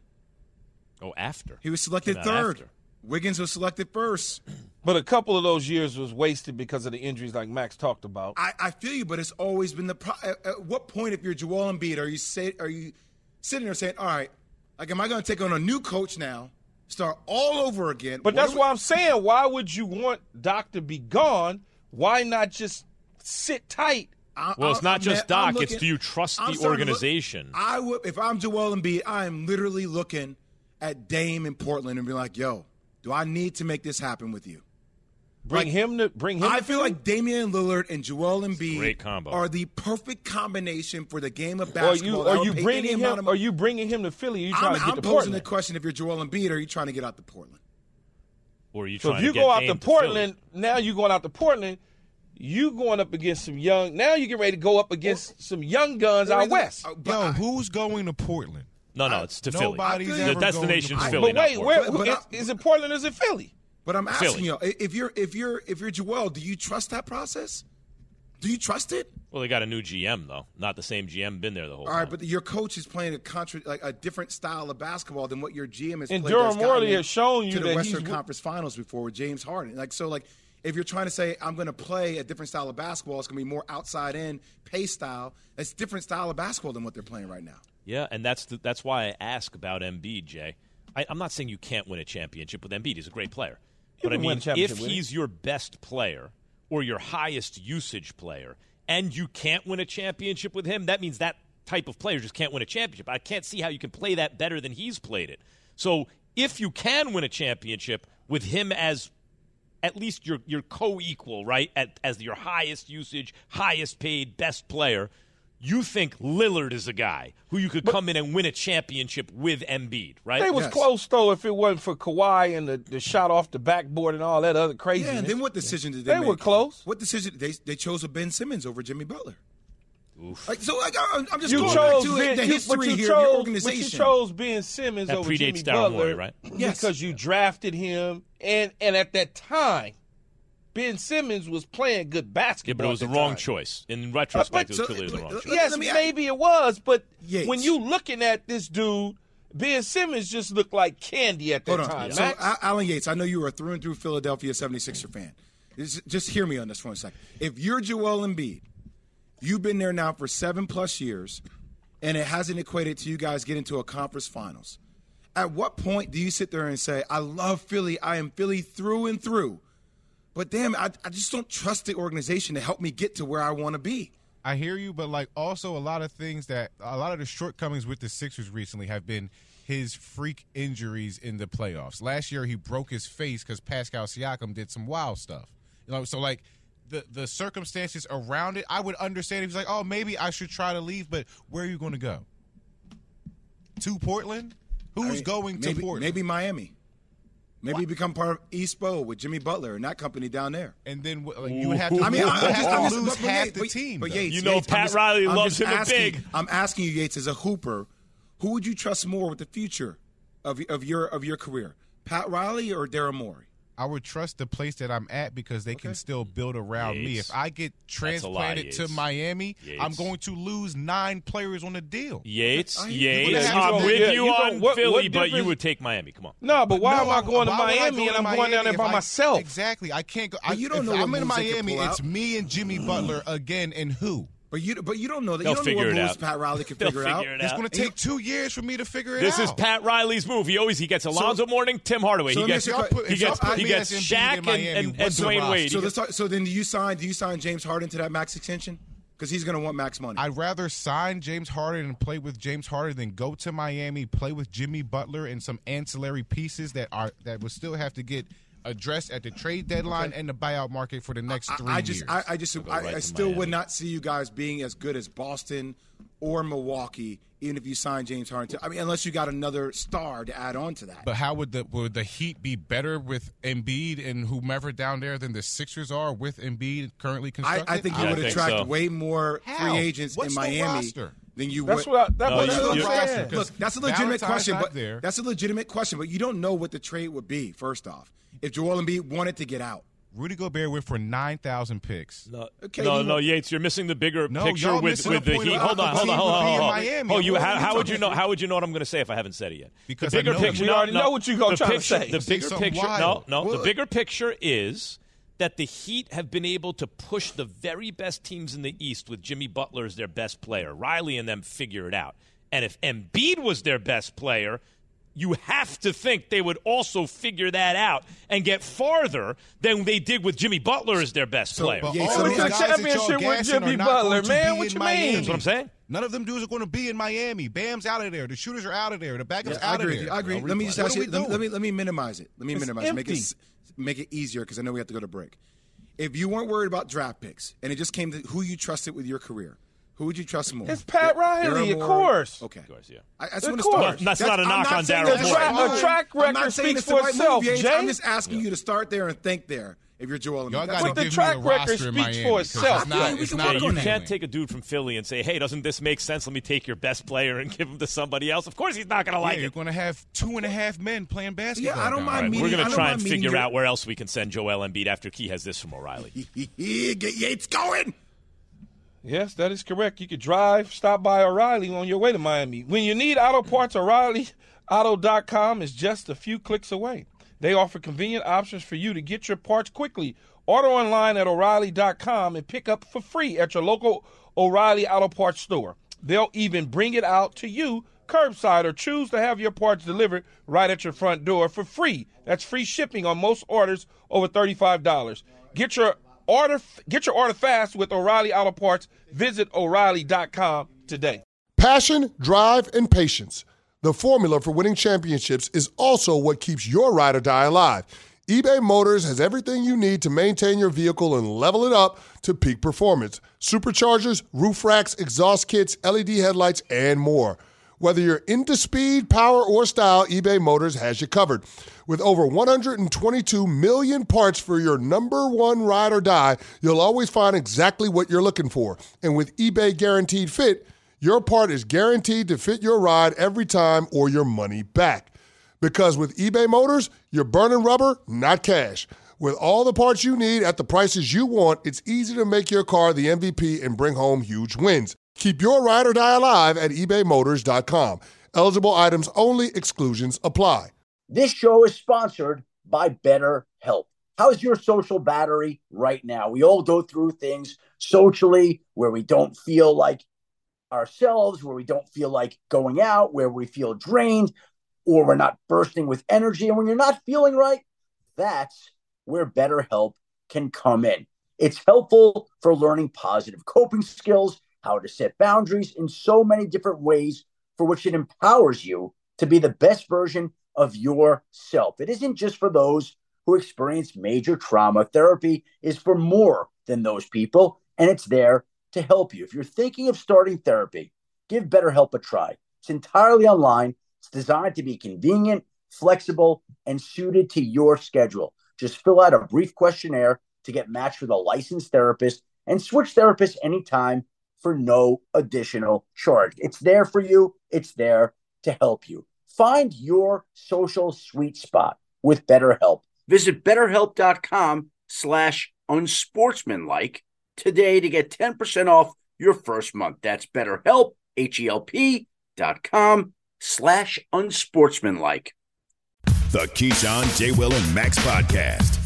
Speaker 4: Oh, after
Speaker 5: He was selected
Speaker 4: Came out
Speaker 5: third.
Speaker 4: after.
Speaker 5: Wiggins was selected first.
Speaker 6: But a couple of those years was wasted because of the injuries, like Max talked about.
Speaker 5: I, I feel you, but it's always been the. Pro- at, at what point, if you're Joel Embiid, are you say, are you sitting there saying, "All right, like, am I going to take on a new coach now, start all over again?"
Speaker 6: But
Speaker 5: What
Speaker 6: that's
Speaker 5: do
Speaker 6: why I'm saying, why would you want Doc to be gone? Why not just sit tight?
Speaker 5: I,
Speaker 4: Well, it's not
Speaker 5: I'm-
Speaker 4: just
Speaker 5: man, I'm
Speaker 4: Doc. It's
Speaker 5: looking-
Speaker 4: do you trust
Speaker 5: I'm
Speaker 4: the
Speaker 5: starting to look-
Speaker 4: organization?
Speaker 5: I would, if I'm Joel Embiid, I am literally looking at Dame in Portland and be like, "Yo, do I need to make this happen with you?"
Speaker 6: Bring
Speaker 5: Like,
Speaker 6: him to bring him.
Speaker 5: I
Speaker 6: to
Speaker 5: feel
Speaker 6: Philly?
Speaker 5: like Damian Lillard and Joel Embiid
Speaker 4: great combo.
Speaker 5: are the perfect combination for the game of
Speaker 6: Are
Speaker 5: basketball.
Speaker 6: you
Speaker 5: I
Speaker 6: are
Speaker 5: don't
Speaker 6: you
Speaker 5: pay any
Speaker 6: bringing
Speaker 5: amount
Speaker 6: him?
Speaker 5: of-
Speaker 6: Are you bringing him to Philly? Are you trying
Speaker 5: I'm,
Speaker 6: to get
Speaker 5: I'm
Speaker 6: to
Speaker 5: posing
Speaker 6: Portland?
Speaker 5: the question: if you're Joel Embiid, or are you trying to get out to Portland?
Speaker 4: Or are you
Speaker 6: So
Speaker 4: trying
Speaker 6: if you
Speaker 4: to get
Speaker 6: go out
Speaker 4: Dame
Speaker 6: to
Speaker 4: Philly?
Speaker 6: Portland, now you going out to Portland, you going up against some young. Now you get ready to go up against some young guns
Speaker 5: Or
Speaker 6: out
Speaker 5: either-
Speaker 6: west.
Speaker 5: uh, but
Speaker 11: Yo,
Speaker 5: I-
Speaker 11: who's going to Portland?
Speaker 4: No, no, it's to Philly.
Speaker 11: Nobody's
Speaker 5: The
Speaker 11: ever
Speaker 4: The
Speaker 11: going
Speaker 4: destination's
Speaker 11: to
Speaker 4: Philly.
Speaker 6: But wait,
Speaker 4: not
Speaker 6: where
Speaker 4: Portland.
Speaker 5: But-
Speaker 6: is,
Speaker 5: but I-
Speaker 6: is it Portland or is it Philly?
Speaker 5: But I'm
Speaker 4: Philly.
Speaker 5: asking you, if you're if you're if you're Joel, do you trust that process? Do you trust it?
Speaker 4: Well, they got a new G M though. Not the same G M. Been there the whole
Speaker 5: All
Speaker 4: time.
Speaker 5: right, but your coach is playing a contra- like a different style of basketball than what your G M has
Speaker 6: And
Speaker 5: played.
Speaker 6: Durham
Speaker 5: that's gotten
Speaker 6: Morley
Speaker 5: in
Speaker 6: has shown you
Speaker 5: to the
Speaker 6: that
Speaker 5: Western
Speaker 6: he's-
Speaker 5: Conference Finals before with James Harden. Like so, like if you're trying to say I'm going to play a different style of basketball, it's going to be more outside in pace style. It's a different style of basketball than what they're playing right now.
Speaker 4: Yeah, and that's the, that's why I ask about Embiid, Jay. I, I'm not saying you can't win a championship with Embiid. He's a great player. But I
Speaker 6: can win
Speaker 4: mean,
Speaker 6: a championship
Speaker 4: if
Speaker 6: with him.
Speaker 4: he's your best player or your highest usage player and you can't win a championship with him, that means that type of player just can't win a championship. I can't see how you can play that better than he's played it. So if you can win a championship with him as at least your your co-equal, right, at, as your highest usage, highest paid, best player, you think Lillard is a guy who you could come in and win a championship with Embiid, right?
Speaker 6: They was
Speaker 5: Yes.
Speaker 6: close though. If it wasn't for Kawhi and the, the shot off the backboard and all that other craziness.
Speaker 5: Yeah, and then what decision did they,
Speaker 6: They
Speaker 5: make?
Speaker 6: were close.
Speaker 5: What decision they they chose a Ben Simmons over Jimmy Butler? Like so, like I, I'm just
Speaker 6: You
Speaker 5: going
Speaker 6: chose
Speaker 5: back to
Speaker 6: Ben,
Speaker 5: it, the
Speaker 6: you-
Speaker 5: history
Speaker 6: but you
Speaker 5: here
Speaker 6: chose,
Speaker 5: of your
Speaker 6: but
Speaker 5: organization.
Speaker 6: you chose Ben Simmons
Speaker 4: That
Speaker 6: over
Speaker 4: predates
Speaker 6: Jimmy
Speaker 4: Daryl
Speaker 6: Butler
Speaker 4: Morey, right?
Speaker 5: Yes.
Speaker 6: because you drafted him, and and at that time, Ben Simmons was playing good
Speaker 4: Yeah,
Speaker 6: basketball.
Speaker 4: but it was the
Speaker 6: at that
Speaker 4: wrong
Speaker 6: time.
Speaker 4: choice. In retrospect, it
Speaker 5: so-
Speaker 4: was clearly the wrong
Speaker 5: let-
Speaker 4: choice.
Speaker 6: Yes,
Speaker 5: Let me ask-
Speaker 6: maybe it was, but
Speaker 5: Yates.
Speaker 6: when you looking at this dude, Ben Simmons just looked like candy at that
Speaker 5: Hold on.
Speaker 6: time.
Speaker 5: So,
Speaker 6: Max.
Speaker 5: Al- Alan Yates, I know you are a through and through Philadelphia seventy-sixer fan. Just, just hear me on this for a second. If you're Joel Embiid, you've been there now for seven plus years, and it hasn't equated to you guys getting to a conference finals. At what point do you sit there and say, I love Philly, I am Philly through and through, but damn, I, I just don't trust the organization to help me get to where I want to be?
Speaker 11: I hear you, but like also a lot of things that a lot of the shortcomings with the Sixers recently have been his freak injuries in the playoffs. Last year he broke his face because Pascal Siakam did some wild stuff. You know, so like the the circumstances around it, I would understand if he's like, oh, maybe I should try to leave, but where are you going to go? To Portland? Who's
Speaker 5: I mean,
Speaker 11: going
Speaker 5: maybe,
Speaker 11: to Portland?
Speaker 5: Maybe Miami. Maybe
Speaker 11: What?
Speaker 5: become part of East Bo with Jimmy Butler and that company down there.
Speaker 11: And then like, you would have to,
Speaker 5: I mean,
Speaker 11: you
Speaker 5: I,
Speaker 11: would
Speaker 5: I'm
Speaker 11: have
Speaker 5: just,
Speaker 11: to
Speaker 5: I'm just,
Speaker 11: lose
Speaker 5: but, but,
Speaker 11: half
Speaker 5: Yates,
Speaker 11: the
Speaker 5: but,
Speaker 11: team.
Speaker 5: But
Speaker 11: though.
Speaker 5: Yates,
Speaker 4: You know
Speaker 5: Yates, I'm
Speaker 4: Pat
Speaker 5: just-
Speaker 4: Riley
Speaker 5: I'm
Speaker 4: loves
Speaker 5: just
Speaker 4: him a
Speaker 5: asking,
Speaker 4: big.
Speaker 5: I'm asking you, Yates, as a hooper, who would you trust more with the future of of your of your career, Pat Riley or Daryl Morey?
Speaker 11: I would trust the place that I'm at because they can still build around me.
Speaker 4: Yates.
Speaker 11: If I get
Speaker 4: That's a lie,
Speaker 11: transplanted to
Speaker 4: Yates.
Speaker 11: Miami,
Speaker 4: Yates.
Speaker 11: I'm going to lose nine players on the deal.
Speaker 4: Yates,
Speaker 5: I-
Speaker 4: Yates,
Speaker 11: Yeah, you
Speaker 4: I'm
Speaker 11: go-
Speaker 4: with
Speaker 6: yeah,
Speaker 4: you
Speaker 6: you go-
Speaker 4: on
Speaker 6: what-
Speaker 4: Philly,
Speaker 6: what
Speaker 4: but you
Speaker 6: difference-
Speaker 4: would take Miami. Come on.
Speaker 6: no, but why
Speaker 11: No,
Speaker 6: am I going to
Speaker 11: why would I
Speaker 6: Miami
Speaker 11: go
Speaker 6: and
Speaker 11: to
Speaker 6: I'm going down there
Speaker 11: if
Speaker 6: by
Speaker 11: I-
Speaker 6: myself?
Speaker 11: Exactly. I can't go.
Speaker 5: But
Speaker 11: I,
Speaker 5: you don't
Speaker 11: if
Speaker 5: know what
Speaker 11: I'm in
Speaker 5: moves they could
Speaker 11: Miami,
Speaker 5: pull
Speaker 11: it's
Speaker 5: out.
Speaker 11: me and Jimmy Butler again, and who?
Speaker 5: But you but you don't know that.
Speaker 4: They'll
Speaker 5: you don't know
Speaker 4: figure
Speaker 5: what
Speaker 4: it
Speaker 5: moves
Speaker 4: out.
Speaker 5: Pat Riley can
Speaker 4: They'll
Speaker 5: figure out.
Speaker 4: figure it
Speaker 11: It's
Speaker 4: out.
Speaker 11: going to take two years for me to figure it
Speaker 4: This
Speaker 11: out.
Speaker 4: is Pat Riley's move. He always he gets Alonzo Mourning, Tim Hardaway.
Speaker 5: so
Speaker 4: he
Speaker 5: let me
Speaker 4: gets
Speaker 5: ask you a
Speaker 11: Y'all put-
Speaker 4: he
Speaker 11: if y'all
Speaker 4: gets
Speaker 11: put
Speaker 4: he
Speaker 11: me
Speaker 4: gets
Speaker 11: as Embiid
Speaker 4: Shaq
Speaker 11: in
Speaker 4: and,
Speaker 11: Miami,
Speaker 4: and, and
Speaker 11: what's the
Speaker 4: Dwayne
Speaker 11: roster?
Speaker 4: Wade.
Speaker 5: So
Speaker 4: He
Speaker 5: let's
Speaker 4: gets-
Speaker 5: talk, so then do you sign do you sign James Harden to that max extension? Because he's going to want max money.
Speaker 11: I'd rather sign James Harden and play with James Harden than go to Miami, play with Jimmy Butler and some ancillary pieces that are that would still have to get addressed at the trade deadline and the buyout market for the next three
Speaker 5: I, I just,
Speaker 11: years.
Speaker 5: I, I just,
Speaker 4: go
Speaker 5: I,
Speaker 4: right
Speaker 5: I
Speaker 4: to
Speaker 5: still
Speaker 4: Miami.
Speaker 5: would not see you guys being as good as Boston or Milwaukee, even if you sign James Harden. To, I mean, unless you got another star to add on to that.
Speaker 11: But how would the would the Heat be better with Embiid and whomever down there than the Sixers are with Embiid currently
Speaker 5: I,
Speaker 11: constructed?
Speaker 5: I think you
Speaker 4: I
Speaker 5: would
Speaker 4: think
Speaker 5: attract
Speaker 4: so.
Speaker 5: way more
Speaker 11: How?
Speaker 5: free agents
Speaker 11: What's
Speaker 5: in
Speaker 11: the
Speaker 5: Miami
Speaker 11: roster?
Speaker 5: than you
Speaker 6: That's
Speaker 5: would.
Speaker 6: what I, that,
Speaker 4: No,
Speaker 6: but
Speaker 4: you-
Speaker 6: that's what
Speaker 4: you-
Speaker 6: I'm saying.
Speaker 11: Look,
Speaker 5: Look, that's a legitimate
Speaker 11: Valentine's
Speaker 5: question,
Speaker 11: not
Speaker 5: but
Speaker 11: there.
Speaker 5: that's a legitimate question. But you don't know what the trade would be. First off, if Joel Embiid wanted to get out,
Speaker 11: Rudy Gobert went for nine thousand picks.
Speaker 4: No,
Speaker 5: Okay,
Speaker 4: no,
Speaker 5: you-
Speaker 4: no, Yates, you're missing the bigger
Speaker 11: No,
Speaker 4: picture
Speaker 11: y'all
Speaker 4: with,
Speaker 11: missing
Speaker 4: with
Speaker 11: the
Speaker 4: the
Speaker 11: point
Speaker 4: Heat.
Speaker 11: about
Speaker 4: Hold on,
Speaker 11: the
Speaker 4: hold on,
Speaker 11: team
Speaker 4: hold on,
Speaker 11: being
Speaker 4: hold on.
Speaker 11: Miami.
Speaker 4: Oh, you
Speaker 11: What
Speaker 4: how,
Speaker 11: are you
Speaker 4: how would you
Speaker 11: talking
Speaker 4: know?
Speaker 11: about?
Speaker 4: How would you know what I'm going to say if I haven't said it yet?
Speaker 11: Because
Speaker 4: the
Speaker 11: I
Speaker 4: bigger
Speaker 11: know
Speaker 4: picture.
Speaker 11: you.
Speaker 6: We already
Speaker 4: no,
Speaker 6: know what you're gonna
Speaker 4: the
Speaker 6: try to
Speaker 4: picture,
Speaker 6: say.
Speaker 4: The
Speaker 11: Say
Speaker 4: bigger
Speaker 11: something
Speaker 4: picture.
Speaker 11: wild.
Speaker 4: No, no. The
Speaker 5: What?
Speaker 4: bigger picture is that the Heat have been able to push the very best teams in the East with Jimmy Butler as their best player. Riley and them figure it out. And if Embiid was their best player, you have to think they would also figure that out and get farther than they did with Jimmy Butler as their best
Speaker 11: So,
Speaker 4: player.
Speaker 11: but
Speaker 5: Yeah,
Speaker 11: all
Speaker 5: so
Speaker 11: those
Speaker 5: we
Speaker 6: went to
Speaker 11: guys
Speaker 6: the
Speaker 11: that y'all
Speaker 6: championship with
Speaker 11: gassing
Speaker 6: Jimmy
Speaker 11: are not
Speaker 6: Butler,
Speaker 11: going to
Speaker 6: man.
Speaker 11: be
Speaker 6: What
Speaker 11: in
Speaker 6: you
Speaker 11: Miami.
Speaker 6: mean?
Speaker 4: That's what I'm saying.
Speaker 11: None of them dudes are going to be in Miami. Bam's out of there. The shooters are out of there. The backup's
Speaker 5: Yeah, I
Speaker 11: out of
Speaker 5: agree.
Speaker 11: there.
Speaker 5: with you. I agree.
Speaker 11: Yo,
Speaker 5: Let me just
Speaker 11: what
Speaker 5: ask
Speaker 11: are
Speaker 5: you.
Speaker 11: we
Speaker 5: Let me,
Speaker 11: doing?
Speaker 5: let me let me minimize it. Let me
Speaker 6: It's
Speaker 5: minimize it. Make it
Speaker 6: empty.
Speaker 5: s- make it easier because I know we have to go to break. If you weren't worried about draft picks and it just came to who you trusted with your career, who would you trust more?
Speaker 6: It's Pat Riley, of course.
Speaker 5: Okay.
Speaker 4: Of course, yeah.
Speaker 5: I, I just
Speaker 6: Of
Speaker 5: want to
Speaker 6: course.
Speaker 5: start.
Speaker 4: No, that's not a
Speaker 5: I'm
Speaker 4: knock on
Speaker 5: saying
Speaker 4: Daryl
Speaker 5: that's the
Speaker 4: Morey.
Speaker 5: right
Speaker 6: A
Speaker 5: move.
Speaker 6: track
Speaker 5: I'm not
Speaker 6: record
Speaker 5: saying
Speaker 6: speaks
Speaker 5: it's the
Speaker 6: for
Speaker 5: right move,
Speaker 6: itself,
Speaker 5: Yates.
Speaker 6: Jay.
Speaker 5: I'm just asking you to start there and think there. If you're Joel Embiid,
Speaker 11: Y'all
Speaker 5: That's
Speaker 11: got
Speaker 5: all.
Speaker 11: to
Speaker 6: the
Speaker 11: give
Speaker 6: track
Speaker 11: me the
Speaker 6: record
Speaker 11: roster in
Speaker 6: speaks
Speaker 11: Miami,
Speaker 6: for
Speaker 11: 'cause
Speaker 6: itself.
Speaker 11: It's not,
Speaker 5: Yeah, we
Speaker 11: it's
Speaker 5: can
Speaker 11: not
Speaker 5: work
Speaker 4: Yeah,
Speaker 5: on
Speaker 4: you
Speaker 5: that.
Speaker 4: can't take a dude from Philly and say, hey, doesn't this make sense? Let me take your best player and give him to somebody else. Of course he's not going to like
Speaker 11: Yeah, you're
Speaker 4: it.
Speaker 11: going to have two and a half men playing basketball.
Speaker 5: Yeah, I don't
Speaker 11: down
Speaker 5: mind
Speaker 11: there.
Speaker 5: meeting-
Speaker 4: We're
Speaker 5: I
Speaker 4: going
Speaker 5: don't
Speaker 4: to try
Speaker 5: mind
Speaker 4: and
Speaker 5: meeting
Speaker 4: figure
Speaker 5: your-
Speaker 4: out where else we can send Joel Embiid after Key has this from O'Reilly.
Speaker 5: Get Yates going.
Speaker 6: Yes, that is correct. You could drive, stop by O'Reilly on your way to Miami. When you need auto parts, O'Reilly Auto dot com is just a few clicks away. They offer convenient options for you to get your parts quickly. Order online at O'Reilly dot com and pick up for free at your local O'Reilly Auto Parts store. They'll even bring it out to you curbside or choose to have your parts delivered right at your front door for free. That's free shipping on most orders over thirty-five dollars. Get your order get your order fast with O'Reilly Auto Parts. Visit O'Reilly dot com today.
Speaker 12: Passion, drive, and patience. The formula for winning championships is also what keeps your ride or die alive. eBay Motors has everything you need to maintain your vehicle and level it up to peak performance. Superchargers, roof racks, exhaust kits, L E D headlights, and more. Whether you're into speed, power, or style, eBay Motors has you covered. With over one hundred twenty-two million parts for your number one ride or die, you'll always find exactly what you're looking for. And with eBay Guaranteed Fit, your part is guaranteed to fit your ride every time or your money back. Because with eBay Motors, you're burning rubber, not cash. With all the parts you need at the prices you want, it's easy to make your car the M V P and bring home huge wins. Keep your ride or die alive at ebay motors dot com. Eligible items only. Exclusions apply.
Speaker 13: This show is sponsored by BetterHelp. How's your social battery right now? We all go through things socially where we don't feel like ourselves, where we don't feel like going out, where we feel drained, or we're not bursting with energy. And when you're not feeling right, that's where BetterHelp can come in. It's helpful for learning positive coping skills, how to set boundaries in so many different ways, for which it empowers you to be the best version of yourself. It isn't just for those who experience major trauma. Therapy is for more than those people, and it's there to help you. If you're thinking of starting therapy, give BetterHelp a try. It's entirely online. It's designed to be convenient, flexible, and suited to your schedule. Just fill out a brief questionnaire to get matched with a licensed therapist and switch therapists anytime for no additional charge. It's there for you. It's there to help you. Find your social sweet spot with BetterHelp. Visit betterhelp.com slash unsportsmanlike today to get ten percent off your first month. That's BetterHelp, H-E-L-P dot com slash unsportsmanlike.
Speaker 1: The Keyshawn, J. Will, and Max Podcast.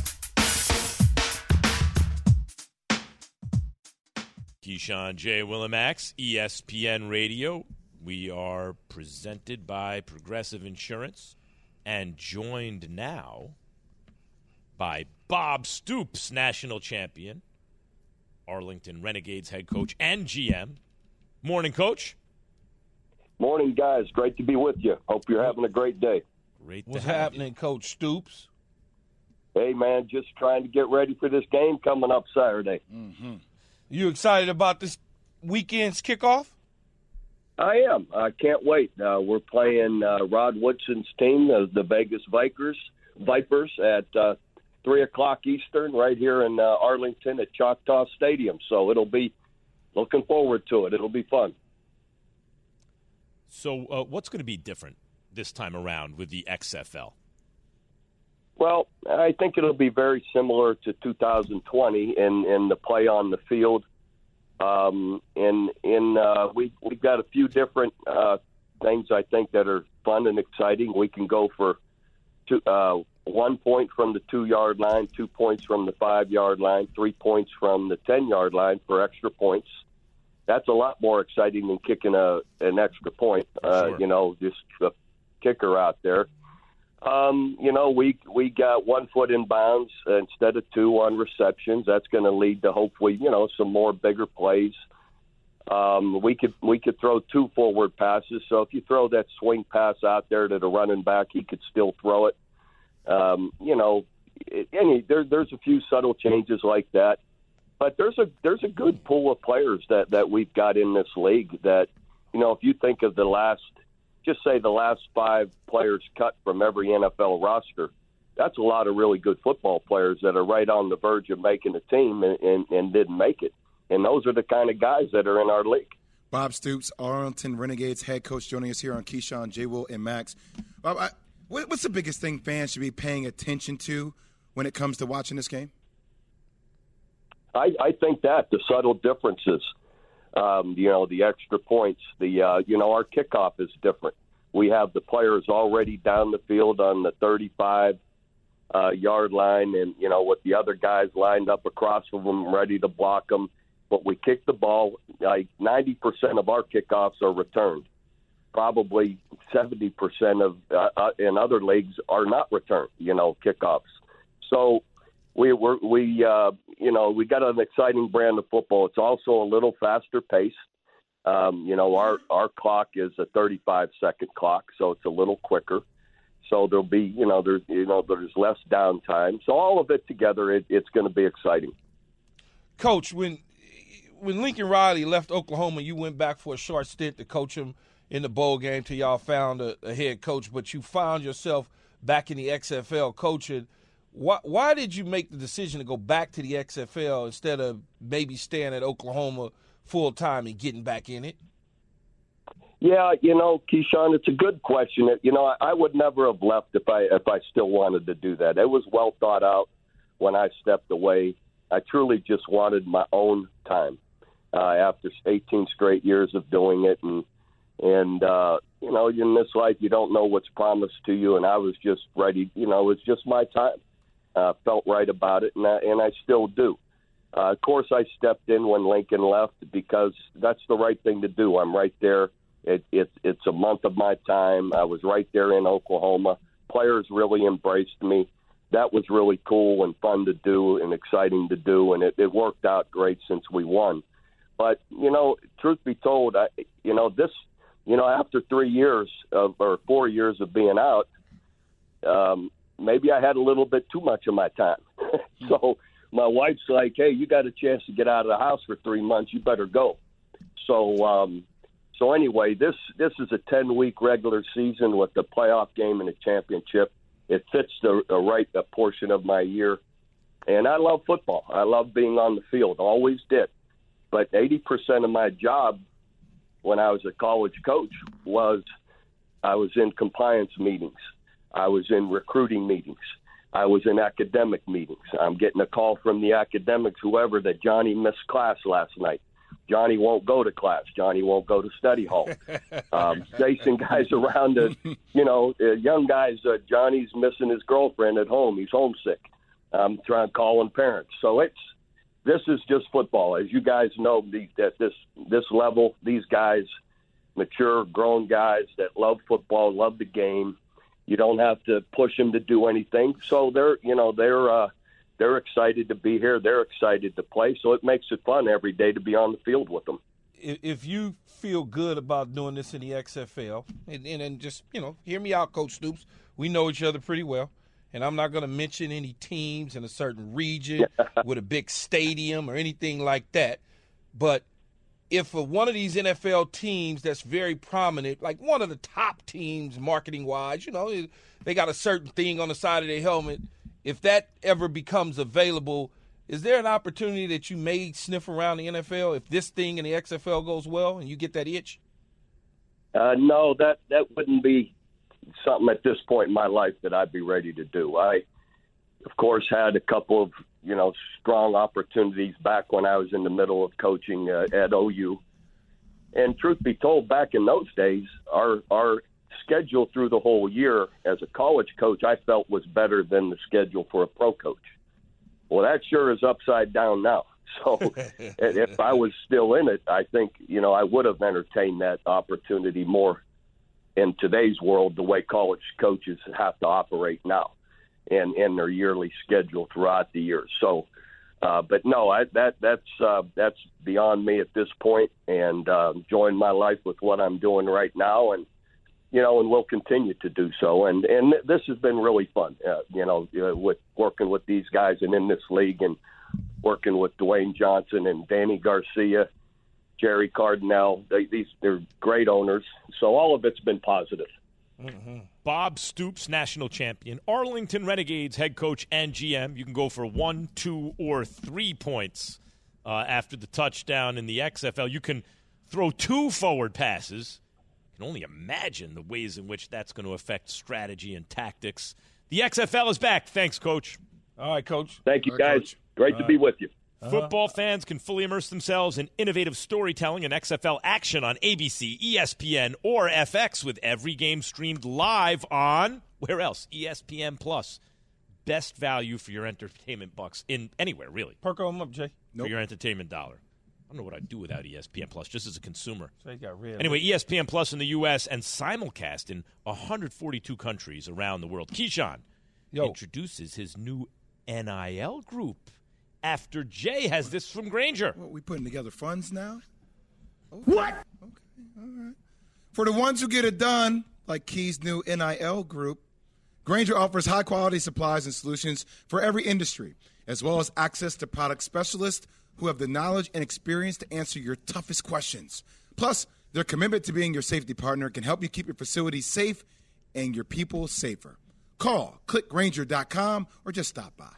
Speaker 4: Keyshawn, J. Will, and Max, E S P N Radio. We are presented by Progressive Insurance and joined now by Bob Stoops, national champion, Arlington Renegades head coach and G M. Morning, Coach.
Speaker 14: Morning, guys. Great to be with you. Hope you're having a great day.
Speaker 4: Great to
Speaker 6: What's
Speaker 4: have
Speaker 6: happening, Coach Stoops?
Speaker 14: Hey, man, just trying to get ready for this game coming up Saturday.
Speaker 6: Mm-hmm. You excited about this weekend's kickoff?
Speaker 14: I am. I can't wait. Uh, we're playing uh, Rod Woodson's team, the, the Vegas Vipers, Vipers at uh, three o'clock Eastern right here in uh, Arlington at Choctaw Stadium. So it'll be looking forward to it. It'll be fun.
Speaker 4: So uh, what's going to be different this time around with the X F L?
Speaker 14: Well, I think it'll be very similar to two thousand twenty in, in the play on the field. Um, in in uh, we we've got a few different uh, things I think that are fun and exciting. We can go for two, uh, one point from the two-yard line, two points from the five-yard line, three points from the ten-yard line for extra points. That's a lot more exciting than kicking a an extra point. Uh,
Speaker 4: Sure.
Speaker 14: You know, just a kicker out there. Um, you know, we we got one foot in bounds instead of two on receptions. That's going to lead to hopefully, you know, some more bigger plays. Um, we could we could throw two forward passes. So if you throw that swing pass out there to the running back, he could still throw it. Um, you know, it, any there there's a few subtle changes like that, but there's a there's a good pool of players that that we've got in this league. That, you know, if you think of the last. Just say the last five players cut from every N F L roster, that's a lot of really good football players that are right on the verge of making the team and, and, and didn't make it. And those are the kind of guys that are in our league.
Speaker 5: Bob Stoops, Arlington Renegades head coach, joining us here on Keyshawn, J. Will, and Max. Bob, I, what, what's the biggest thing fans should be paying attention to when it comes to watching this game?
Speaker 14: I, I think that, the subtle differences. Um, you know, the extra points, the, uh, you know, our kickoff is different. We have the players already down the field on the thirty-five uh, yard line and, you know, with the other guys lined up across from them, ready to block them. But we kick the ball, like ninety percent of our kickoffs are returned. Probably seventy percent of, uh, uh, in other leagues are not returned, you know, kickoffs. So, We we're, we uh, you know we got an exciting brand of football. It's also a little faster paced. Um, you know our our clock is a thirty-five second clock, so it's a little quicker. So there'll be you know there's you know there's less downtime. So all of it together, it, it's going to be exciting.
Speaker 6: Coach, when when Lincoln Riley left Oklahoma, you went back for a short stint to coach him in the bowl game till y'all found a, a head coach. But you found yourself back in the X F L coaching. Why, why did you make the decision to go back to the X F L instead of maybe staying at Oklahoma full time and getting back in it?
Speaker 14: Yeah, you know, Keyshawn, it's a good question. You know, I, I would never have left if I if I still wanted to do that. It was well thought out when I stepped away. I truly just wanted my own time uh, after eighteen straight years of doing it, and and uh, you know, in this life, you don't know what's promised to you, and I was just ready. You know, it's just my time. Uh, felt right about it, and I, and I still do. Uh, of course, I stepped in when Lincoln left because that's the right thing to do. I'm right there. It, it, it's a month of my time. I was right there in Oklahoma. Players really embraced me. That was really cool and fun to do and exciting to do, and it, it worked out great since we won. But, you know, truth be told, I, you know, this, you know, after three years of, or four years of being out, um, maybe I had a little bit too much of my time. So my wife's like, hey, you got a chance to get out of the house for three months. You better go. So um, so anyway, this this is a ten-week regular season with the playoff game and a championship. It fits the, the right the portion of my year. And I love football. I love being on the field. Always did. But eighty percent of my job when I was a college coach was I was in compliance meetings. I was in recruiting meetings. I was in academic meetings. I'm getting a call from the academics, whoever, that Johnny missed class last night. Johnny won't go to class. Johnny won't go to study hall. Um, chasing guys around, to, you know, uh, young guys. Uh, Johnny's missing his girlfriend at home. He's homesick. I'm trying calling parents. So it's this is just football, as you guys know. The, at this this level, these guys, mature, grown guys that love football, love the game. You don't have to push them to do anything. So they're, you know, they're uh, they're excited to be here. They're excited to play. So it makes it fun every day to be on the field with them.
Speaker 6: If you feel good about doing this in the X F L, and, and, and just, you know, hear me out, Coach Stoops. We know each other pretty well. And I'm not going to mention any teams in a certain region with a big stadium or anything like that. But if uh, one of these N F L teams that's very prominent, like one of the top teams marketing-wise, you know, they got a certain thing on the side of their helmet, if that ever becomes available, is there an opportunity that you may sniff around the N F L if this thing in the X F L goes well and you get that itch?
Speaker 14: Uh, no, that, that wouldn't be something at this point in my life that I'd be ready to do. I, of course, had a couple of, you know, strong opportunities back when I was in the middle of coaching uh, at O U. And truth be told, back in those days, our our schedule through the whole year as a college coach, I felt was better than the schedule for a pro coach. Well, that sure is upside down now. So if I was still in it, I think, you know, I would have entertained that opportunity more in today's world, the way college coaches have to operate now and in their yearly schedule throughout the year. So, uh, but no, I, that that's uh, that's beyond me at this point, and uh, enjoying my life with what I'm doing right now, and you know, and we'll continue to do so. And and this has been really fun, uh, you know, uh, with working with these guys and in this league, and working with Dwayne Johnson and Danny Garcia, Jerry Cardinal. They, these they're great owners. So all of it's been positive.
Speaker 4: Mm-hmm. Bob Stoops, national champion, Arlington Renegades head coach and G M. You can go for one, two, or three points uh, after the touchdown in the X F L. You can throw two forward passes. You can only imagine the ways in which that's going to affect strategy and tactics. The X F L is back. Thanks, Coach.
Speaker 6: All right, Coach.
Speaker 14: Thank you,
Speaker 6: All right,
Speaker 14: guys.
Speaker 6: Coach.
Speaker 14: Great
Speaker 6: All
Speaker 14: to
Speaker 6: right.
Speaker 14: be with you.
Speaker 6: Uh-huh.
Speaker 4: Football fans can fully immerse themselves in innovative storytelling and X F L action on A B C, E S P N, or F X with every game streamed live on, where else? E S P N Plus. Best value for your entertainment bucks in anywhere, really.
Speaker 6: Perko them up, Jay.
Speaker 4: For your entertainment dollar. I don't know what I'd do without E S P N Plus, just as a consumer.
Speaker 6: So you got red.
Speaker 4: Anyway, E S P N Plus in the U S and simulcast in one hundred forty-two countries around the world. Keyshawn
Speaker 6: Yo.
Speaker 4: introduces his new N I L group after Jay has this from Granger.
Speaker 5: What, we putting together funds now? Okay. What? Okay, all right. For the ones who get it done, like Key's new N I L group, Granger offers high-quality supplies and solutions for every industry, as well as access to product specialists who have the knowledge and experience to answer your toughest questions. Plus, their commitment to being your safety partner can help you keep your facilities safe and your people safer. Call, click Granger dot com, or just stop by.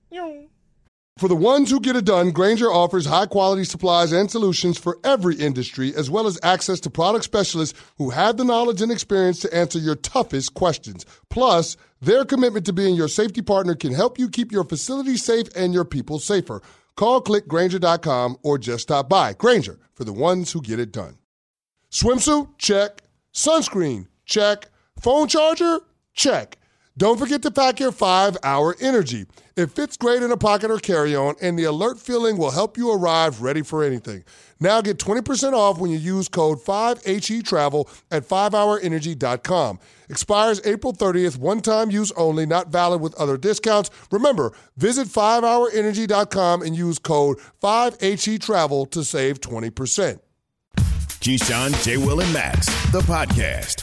Speaker 12: For the ones who get it done, Granger offers high-quality supplies and solutions for every industry, as well as access to product specialists who have the knowledge and experience to answer your toughest questions. Plus, their commitment to being your safety partner can help you keep your facility safe and your people safer. Call, click Granger dot com, or just stop by. Granger, for the ones who get it done. Swimsuit? Check. Sunscreen? Check. Phone charger? Check. Don't forget to pack your five hour Energy. It fits great in a pocket or carry-on, and the alert feeling will help you arrive ready for anything. Now get twenty percent off when you use code five H E Travel at five hour energy dot com. Expires April thirtieth, one-time use only, not valid with other discounts. Remember, visit five hour energy dot com and use code five H E Travel to save twenty percent.
Speaker 1: Keyshawn, J. Will, and Max, the podcast.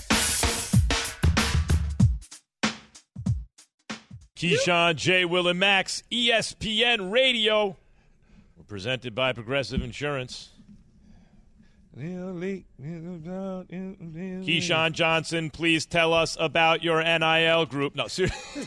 Speaker 4: Keyshawn, J. Will, and Max, E S P N Radio. We're presented by Progressive Insurance. Keyshawn Johnson, please tell us about your N I L group. No, seriously.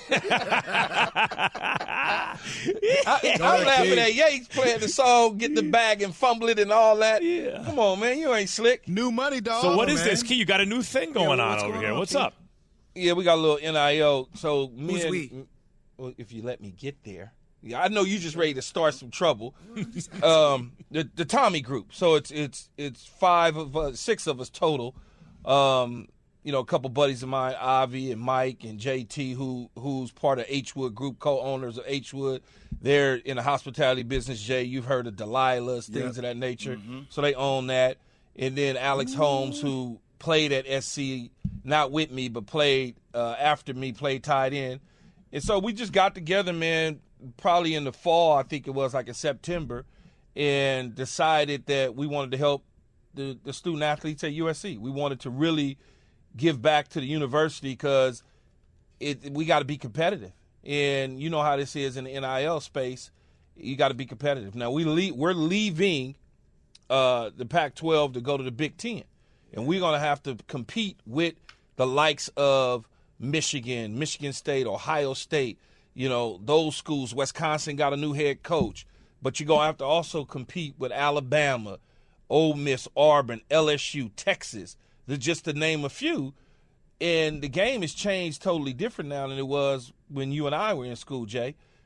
Speaker 6: I, I'm laughing at Yates playing the song, get the bag and fumble it and all that.
Speaker 4: Yeah.
Speaker 6: Come on, man. You ain't slick.
Speaker 5: New money, dog.
Speaker 4: So what is
Speaker 5: man.
Speaker 4: this, Key? You got a new thing going
Speaker 5: Yeah,
Speaker 4: on
Speaker 5: what's
Speaker 4: over
Speaker 5: going
Speaker 4: here.
Speaker 5: on,
Speaker 4: What's
Speaker 5: Key?
Speaker 4: up?
Speaker 6: Yeah, we got a little N I L. So me
Speaker 5: Who's
Speaker 6: and,
Speaker 5: we?
Speaker 6: Well, if you let me get there. Yeah, I know you just ready to start some trouble. um, the the Tommy group. So it's it's it's five of us, six of us total. Um, you know, a couple buddies of mine, Avi and Mike and J T, who who's part of H Wood Group, co-owners of H Wood. They're in the hospitality business. Jay, you've heard of Delilah's, things
Speaker 5: Yep.
Speaker 6: of that nature.
Speaker 5: Mm-hmm.
Speaker 6: So they own that. And then Alex Holmes, who played at S C, not with me, but played uh, after me, played tight end. And so we just got together, man, probably in the fall, I think it was like in September, and decided that we wanted to help the, the student athletes at U S C. We wanted to really give back to the university because it, we got to be competitive. And you know how this is in the N I L space. You got to be competitive. Now, we leave, we're leaving uh, the Pac twelve to go to the Big Ten, and we're going to have to compete with the likes of Michigan, Michigan State, Ohio State, you know, those schools. Wisconsin got a new head coach. But you're going to have to also compete with Alabama, Ole Miss, Auburn, L S U, Texas, just to name a few. And the game has changed totally different now than it was when you and I were in school, Jay.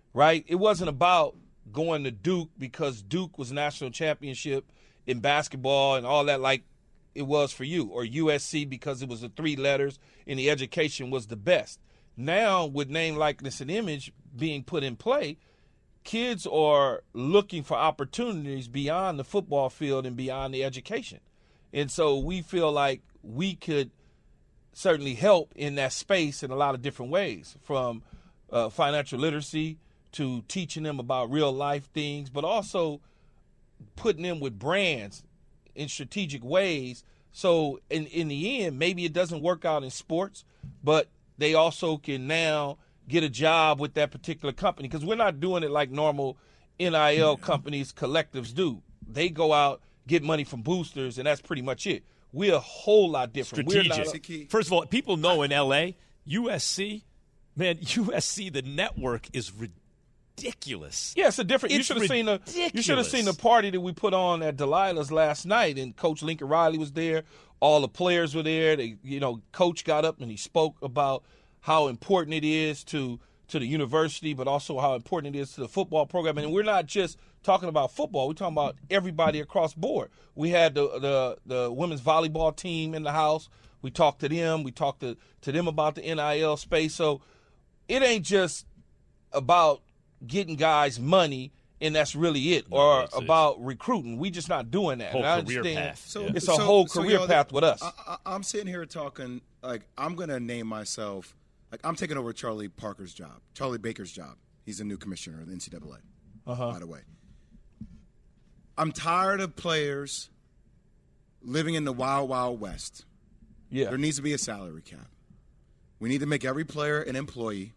Speaker 6: right? It wasn't about going to Duke because Duke was national championship in basketball and all that like it was for you, or U S C because it was the three letters and the education was the best. Now, with name, likeness, and image being put in play, kids are looking for opportunities beyond the football field and beyond the education. And so we feel like we could certainly help in that space in a lot of different ways, from uh, financial literacy to teaching them about real life things, but also putting them with brands in strategic ways. So in, in the end, maybe it doesn't work out in sports, but they also can now get a job with that particular company, because we're not doing it like normal N I L companies, collectives do. They go out, get money from boosters, and that's pretty much it. We're a whole lot different.
Speaker 4: Strategic.
Speaker 6: We're not a,
Speaker 4: First of all, people know in L A, U S C, man, U S C, the network is ridiculous.
Speaker 6: Yeah, it's a different.
Speaker 4: It's
Speaker 6: you should have seen the.
Speaker 4: ridiculous.
Speaker 6: You should have seen the party that we put on at Delilah's last night, and Coach Lincoln Riley was there. All the players were there. They, you know, Coach got up and he spoke about how important it is to to the university, but also how important it is to the football program. And we're not just talking about football. We're talking about everybody across board. We had the the, the women's volleyball team in the house. We talked to them. We talked to, to them about the N I L space. So it ain't just about getting guys money and that's really it, no, or it's, about it's, recruiting. We just not doing that.
Speaker 4: Whole
Speaker 6: and I
Speaker 4: career
Speaker 6: understand
Speaker 4: path.
Speaker 5: So,
Speaker 6: it's
Speaker 5: so,
Speaker 6: a whole
Speaker 5: so,
Speaker 6: career
Speaker 5: yo,
Speaker 6: path with us.
Speaker 5: I, I, I'm sitting here talking, like, I'm going to name myself, like, I'm taking over Charlie Parker's job, Charlie Baker's job. He's the new commissioner of the N C double A,
Speaker 6: uh-huh.
Speaker 5: by the way. I'm tired of players living in the wild, wild west.
Speaker 6: Yeah.
Speaker 5: There needs to be a salary cap. We need to make every player an employee.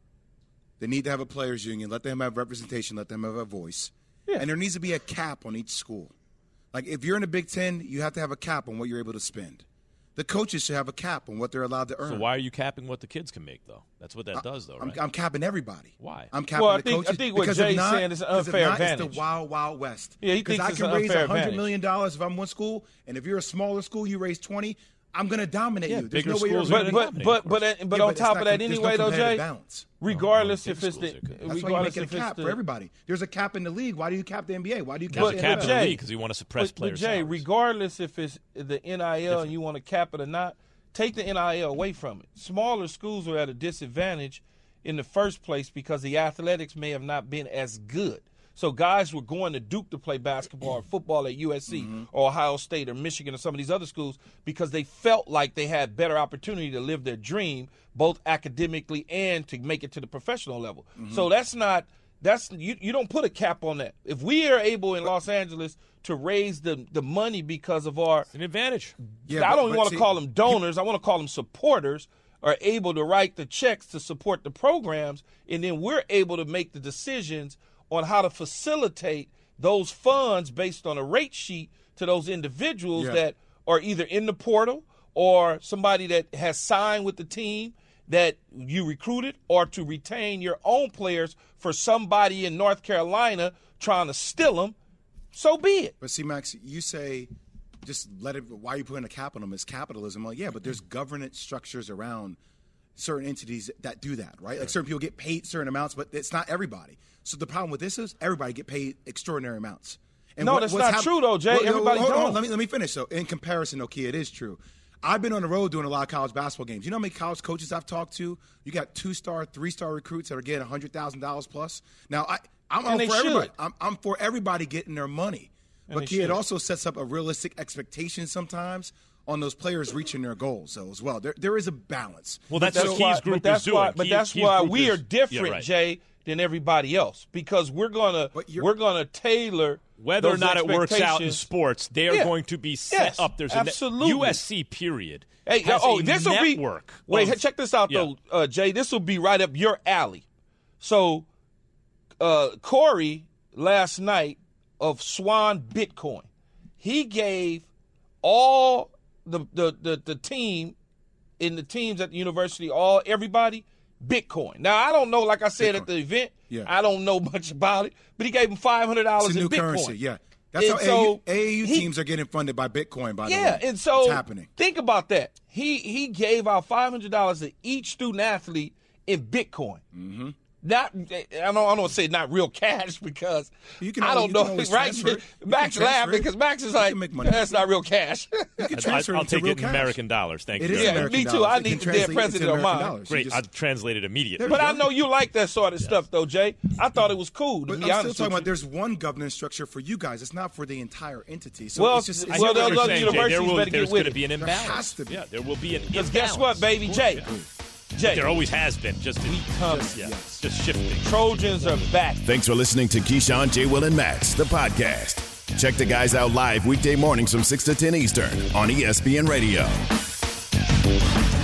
Speaker 5: They need to have a players' union. Let them have representation. Let them have a voice.
Speaker 6: Yeah.
Speaker 5: And there needs to be a cap on each school. Like, if you're in the Big Ten, you have to have a cap on what you're able to spend. The coaches should have a cap on what they're allowed to earn.
Speaker 4: So why are you capping what the kids can make, though? That's what that
Speaker 5: I,
Speaker 4: does, though,
Speaker 5: I'm,
Speaker 4: right?
Speaker 5: I'm capping everybody.
Speaker 4: Why?
Speaker 5: I'm capping
Speaker 6: well,
Speaker 5: the
Speaker 6: think,
Speaker 5: coaches.
Speaker 6: I think what
Speaker 5: because
Speaker 6: Jay's
Speaker 5: if not,
Speaker 6: saying is an
Speaker 5: if
Speaker 6: unfair
Speaker 5: not,
Speaker 6: advantage.
Speaker 5: It's the wild, wild west.
Speaker 6: Yeah, he thinks
Speaker 5: I
Speaker 6: it's
Speaker 5: can
Speaker 6: an
Speaker 5: raise
Speaker 6: unfair
Speaker 5: one hundred
Speaker 6: advantage.
Speaker 5: million dollars if I'm one school, and if you're a smaller school, you raise twenty. I'm going to dominate
Speaker 4: yeah,
Speaker 5: you. There's
Speaker 4: bigger
Speaker 5: no way you're
Speaker 4: schools
Speaker 5: going
Speaker 6: But
Speaker 5: to
Speaker 6: but but but, but, but
Speaker 5: yeah,
Speaker 6: on
Speaker 5: but
Speaker 6: top of that,
Speaker 5: there's
Speaker 6: anyway,
Speaker 5: no
Speaker 6: though, Jay.
Speaker 5: balance.
Speaker 6: Regardless
Speaker 4: Oh,
Speaker 6: if it's the,
Speaker 5: That's why you
Speaker 6: regardless
Speaker 5: make
Speaker 6: if
Speaker 5: a cap
Speaker 6: it's the,
Speaker 5: for everybody. There's a cap in the league. Why do you cap the N B A? Why do you cap
Speaker 4: There's
Speaker 5: the
Speaker 4: a cap in
Speaker 5: N F L?
Speaker 4: the
Speaker 6: Jay,
Speaker 4: league because you want to suppress
Speaker 6: but,
Speaker 4: players'
Speaker 6: but Jay,
Speaker 4: salaries.
Speaker 6: regardless if it's the N I L
Speaker 4: Different.
Speaker 6: and you want to cap it or not, take the N I L away from it. Smaller schools are at a disadvantage in the first place because the athletics may have not been as good. So guys were going to Duke to play basketball or football at U S C mm-hmm. or Ohio State or Michigan or some of these other schools because they felt like they had better opportunity to live their dream, both academically and to make it to the professional level. Mm-hmm. So that's not that's you, you don't put a cap on that. If we are able in Los Angeles to raise the, the money because of our
Speaker 4: it's an advantage.
Speaker 5: Yeah,
Speaker 6: I don't
Speaker 5: but,
Speaker 6: even want
Speaker 5: see,
Speaker 6: to call them donors. I want to call them supporters, are able to write the checks to support the programs, and then we're able to make the decisions on how to facilitate those funds based on a rate sheet to those individuals
Speaker 5: yeah.
Speaker 6: that are either in the portal or somebody that has signed with the team that you recruited, or to retain your own players for somebody in North Carolina trying to steal them. So be it.
Speaker 5: But see, Max, you say just let it. Why are you putting a cap on them? It's capitalism. Well, yeah, but there's governance structures around certain entities that do that, right? Like certain people get paid certain amounts, but it's not everybody. So the problem with this is everybody get paid extraordinary amounts. And
Speaker 6: no,
Speaker 5: what,
Speaker 6: that's
Speaker 5: what's
Speaker 6: not
Speaker 5: hap-
Speaker 6: true, though, Jay.
Speaker 5: Well,
Speaker 6: everybody
Speaker 5: hold,
Speaker 6: don't.
Speaker 5: hold on, let me let me finish. So in comparison, okay, it is true. I've been on the road doing a lot of college basketball games. You know how many college coaches I've talked to? You got two-star, three-star recruits that are getting one hundred thousand dollars plus. Now, I, I'm
Speaker 6: And
Speaker 5: all
Speaker 6: they
Speaker 5: for everybody.
Speaker 6: should.
Speaker 5: I'm, I'm for everybody getting their money.
Speaker 6: And
Speaker 5: But
Speaker 6: they
Speaker 5: kid, it
Speaker 6: should.
Speaker 5: also sets up a realistic expectation sometimes on those players reaching their goals, so as well. There, there is a balance.
Speaker 4: Well, that's,
Speaker 6: That's
Speaker 4: what
Speaker 6: why-
Speaker 4: Key's group
Speaker 6: but that's
Speaker 4: is doing.
Speaker 6: why, but
Speaker 4: Key-
Speaker 6: that's
Speaker 4: Key's
Speaker 6: why
Speaker 4: group
Speaker 6: we
Speaker 4: is-
Speaker 6: are different,
Speaker 4: yeah, right.
Speaker 6: Jay, than everybody else, because we're gonna
Speaker 5: But you're-
Speaker 6: we're gonna tailor
Speaker 4: Whether or
Speaker 6: those
Speaker 4: not it works out in
Speaker 6: expectations.
Speaker 4: sports, they are
Speaker 6: Yeah.
Speaker 4: going to be set
Speaker 6: Yes,
Speaker 4: up. There's a
Speaker 6: absolutely.
Speaker 4: U S C period.
Speaker 6: Hey,
Speaker 4: has
Speaker 6: oh,
Speaker 4: a
Speaker 6: this will be.
Speaker 4: network.
Speaker 6: Wait,
Speaker 4: of-
Speaker 6: check this out
Speaker 4: Yeah.
Speaker 6: though, uh, Jay. This will be right up your alley. So, uh, Corey last night of Swan Bitcoin, he gave all the the the, the team in the teams at the university, all everybody Bitcoin. Now I don't know, like I said
Speaker 5: Bitcoin.
Speaker 6: at the event,
Speaker 5: Yeah.
Speaker 6: I don't know much about it, but he gave them five hundred dollars
Speaker 5: It's a
Speaker 6: in
Speaker 5: new
Speaker 6: Bitcoin.
Speaker 5: currency, yeah. That's
Speaker 6: And
Speaker 5: how
Speaker 6: so
Speaker 5: A A U, A A U
Speaker 6: he-
Speaker 5: teams are getting funded by Bitcoin, by the way.
Speaker 6: Yeah, and so
Speaker 5: it's happening.
Speaker 6: think about that. He he gave out five hundred dollars to each student athlete in Bitcoin.
Speaker 5: Mm-hmm.
Speaker 6: not I don't I don't want to say not real cash because
Speaker 5: You can
Speaker 6: I
Speaker 5: always-
Speaker 6: don't
Speaker 5: you can
Speaker 6: know.
Speaker 5: always
Speaker 6: Right?
Speaker 5: transfer it. You
Speaker 6: Max
Speaker 5: can
Speaker 6: laughing
Speaker 5: transfer it.
Speaker 6: because Max is
Speaker 5: You
Speaker 6: like,
Speaker 5: can make money.
Speaker 6: that's not real cash.
Speaker 5: You can
Speaker 4: I-
Speaker 5: transfer
Speaker 4: I'll
Speaker 5: it to
Speaker 4: take
Speaker 5: real
Speaker 4: it in
Speaker 5: cash.
Speaker 4: American dollars. Thank
Speaker 5: It
Speaker 4: you.
Speaker 5: is
Speaker 6: Yeah,
Speaker 5: American
Speaker 6: me too.
Speaker 5: dollars.
Speaker 6: I
Speaker 5: It
Speaker 6: need
Speaker 5: can
Speaker 6: the dead
Speaker 5: translate into
Speaker 6: president on
Speaker 5: American
Speaker 6: mine.
Speaker 5: dollars. You
Speaker 4: Great.
Speaker 5: just-
Speaker 4: I'll translate it immediately.
Speaker 5: There
Speaker 6: But
Speaker 5: you
Speaker 6: I
Speaker 5: go.
Speaker 6: know you like that sort of stuff, though, Jay. I thought it was cool. To
Speaker 5: But
Speaker 6: be
Speaker 5: I'm still
Speaker 6: honest
Speaker 5: talking
Speaker 6: with
Speaker 5: about
Speaker 6: you.
Speaker 5: there's one governance structure for you guys. It's not for the entire entity. So
Speaker 6: Well,
Speaker 5: it's just, it's
Speaker 6: well,
Speaker 5: just-
Speaker 6: those other
Speaker 4: Saying, Jay, there
Speaker 6: universities
Speaker 4: will,
Speaker 6: better get
Speaker 4: there's
Speaker 6: with
Speaker 4: going to
Speaker 6: it.
Speaker 4: be an
Speaker 5: There
Speaker 4: imbalance.
Speaker 5: has to be.
Speaker 4: Yeah, there will be an
Speaker 6: Because
Speaker 4: imbalance.
Speaker 6: guess what, baby, Jay? Jay,
Speaker 4: There always has been. Just in,
Speaker 6: we come.
Speaker 4: just, yeah, just shifting.
Speaker 6: Trojans are back.
Speaker 1: Thanks for listening to Keyshawn, J. Will, and Max, the podcast. Check the guys out live weekday mornings from six to ten Eastern on E S P N Radio.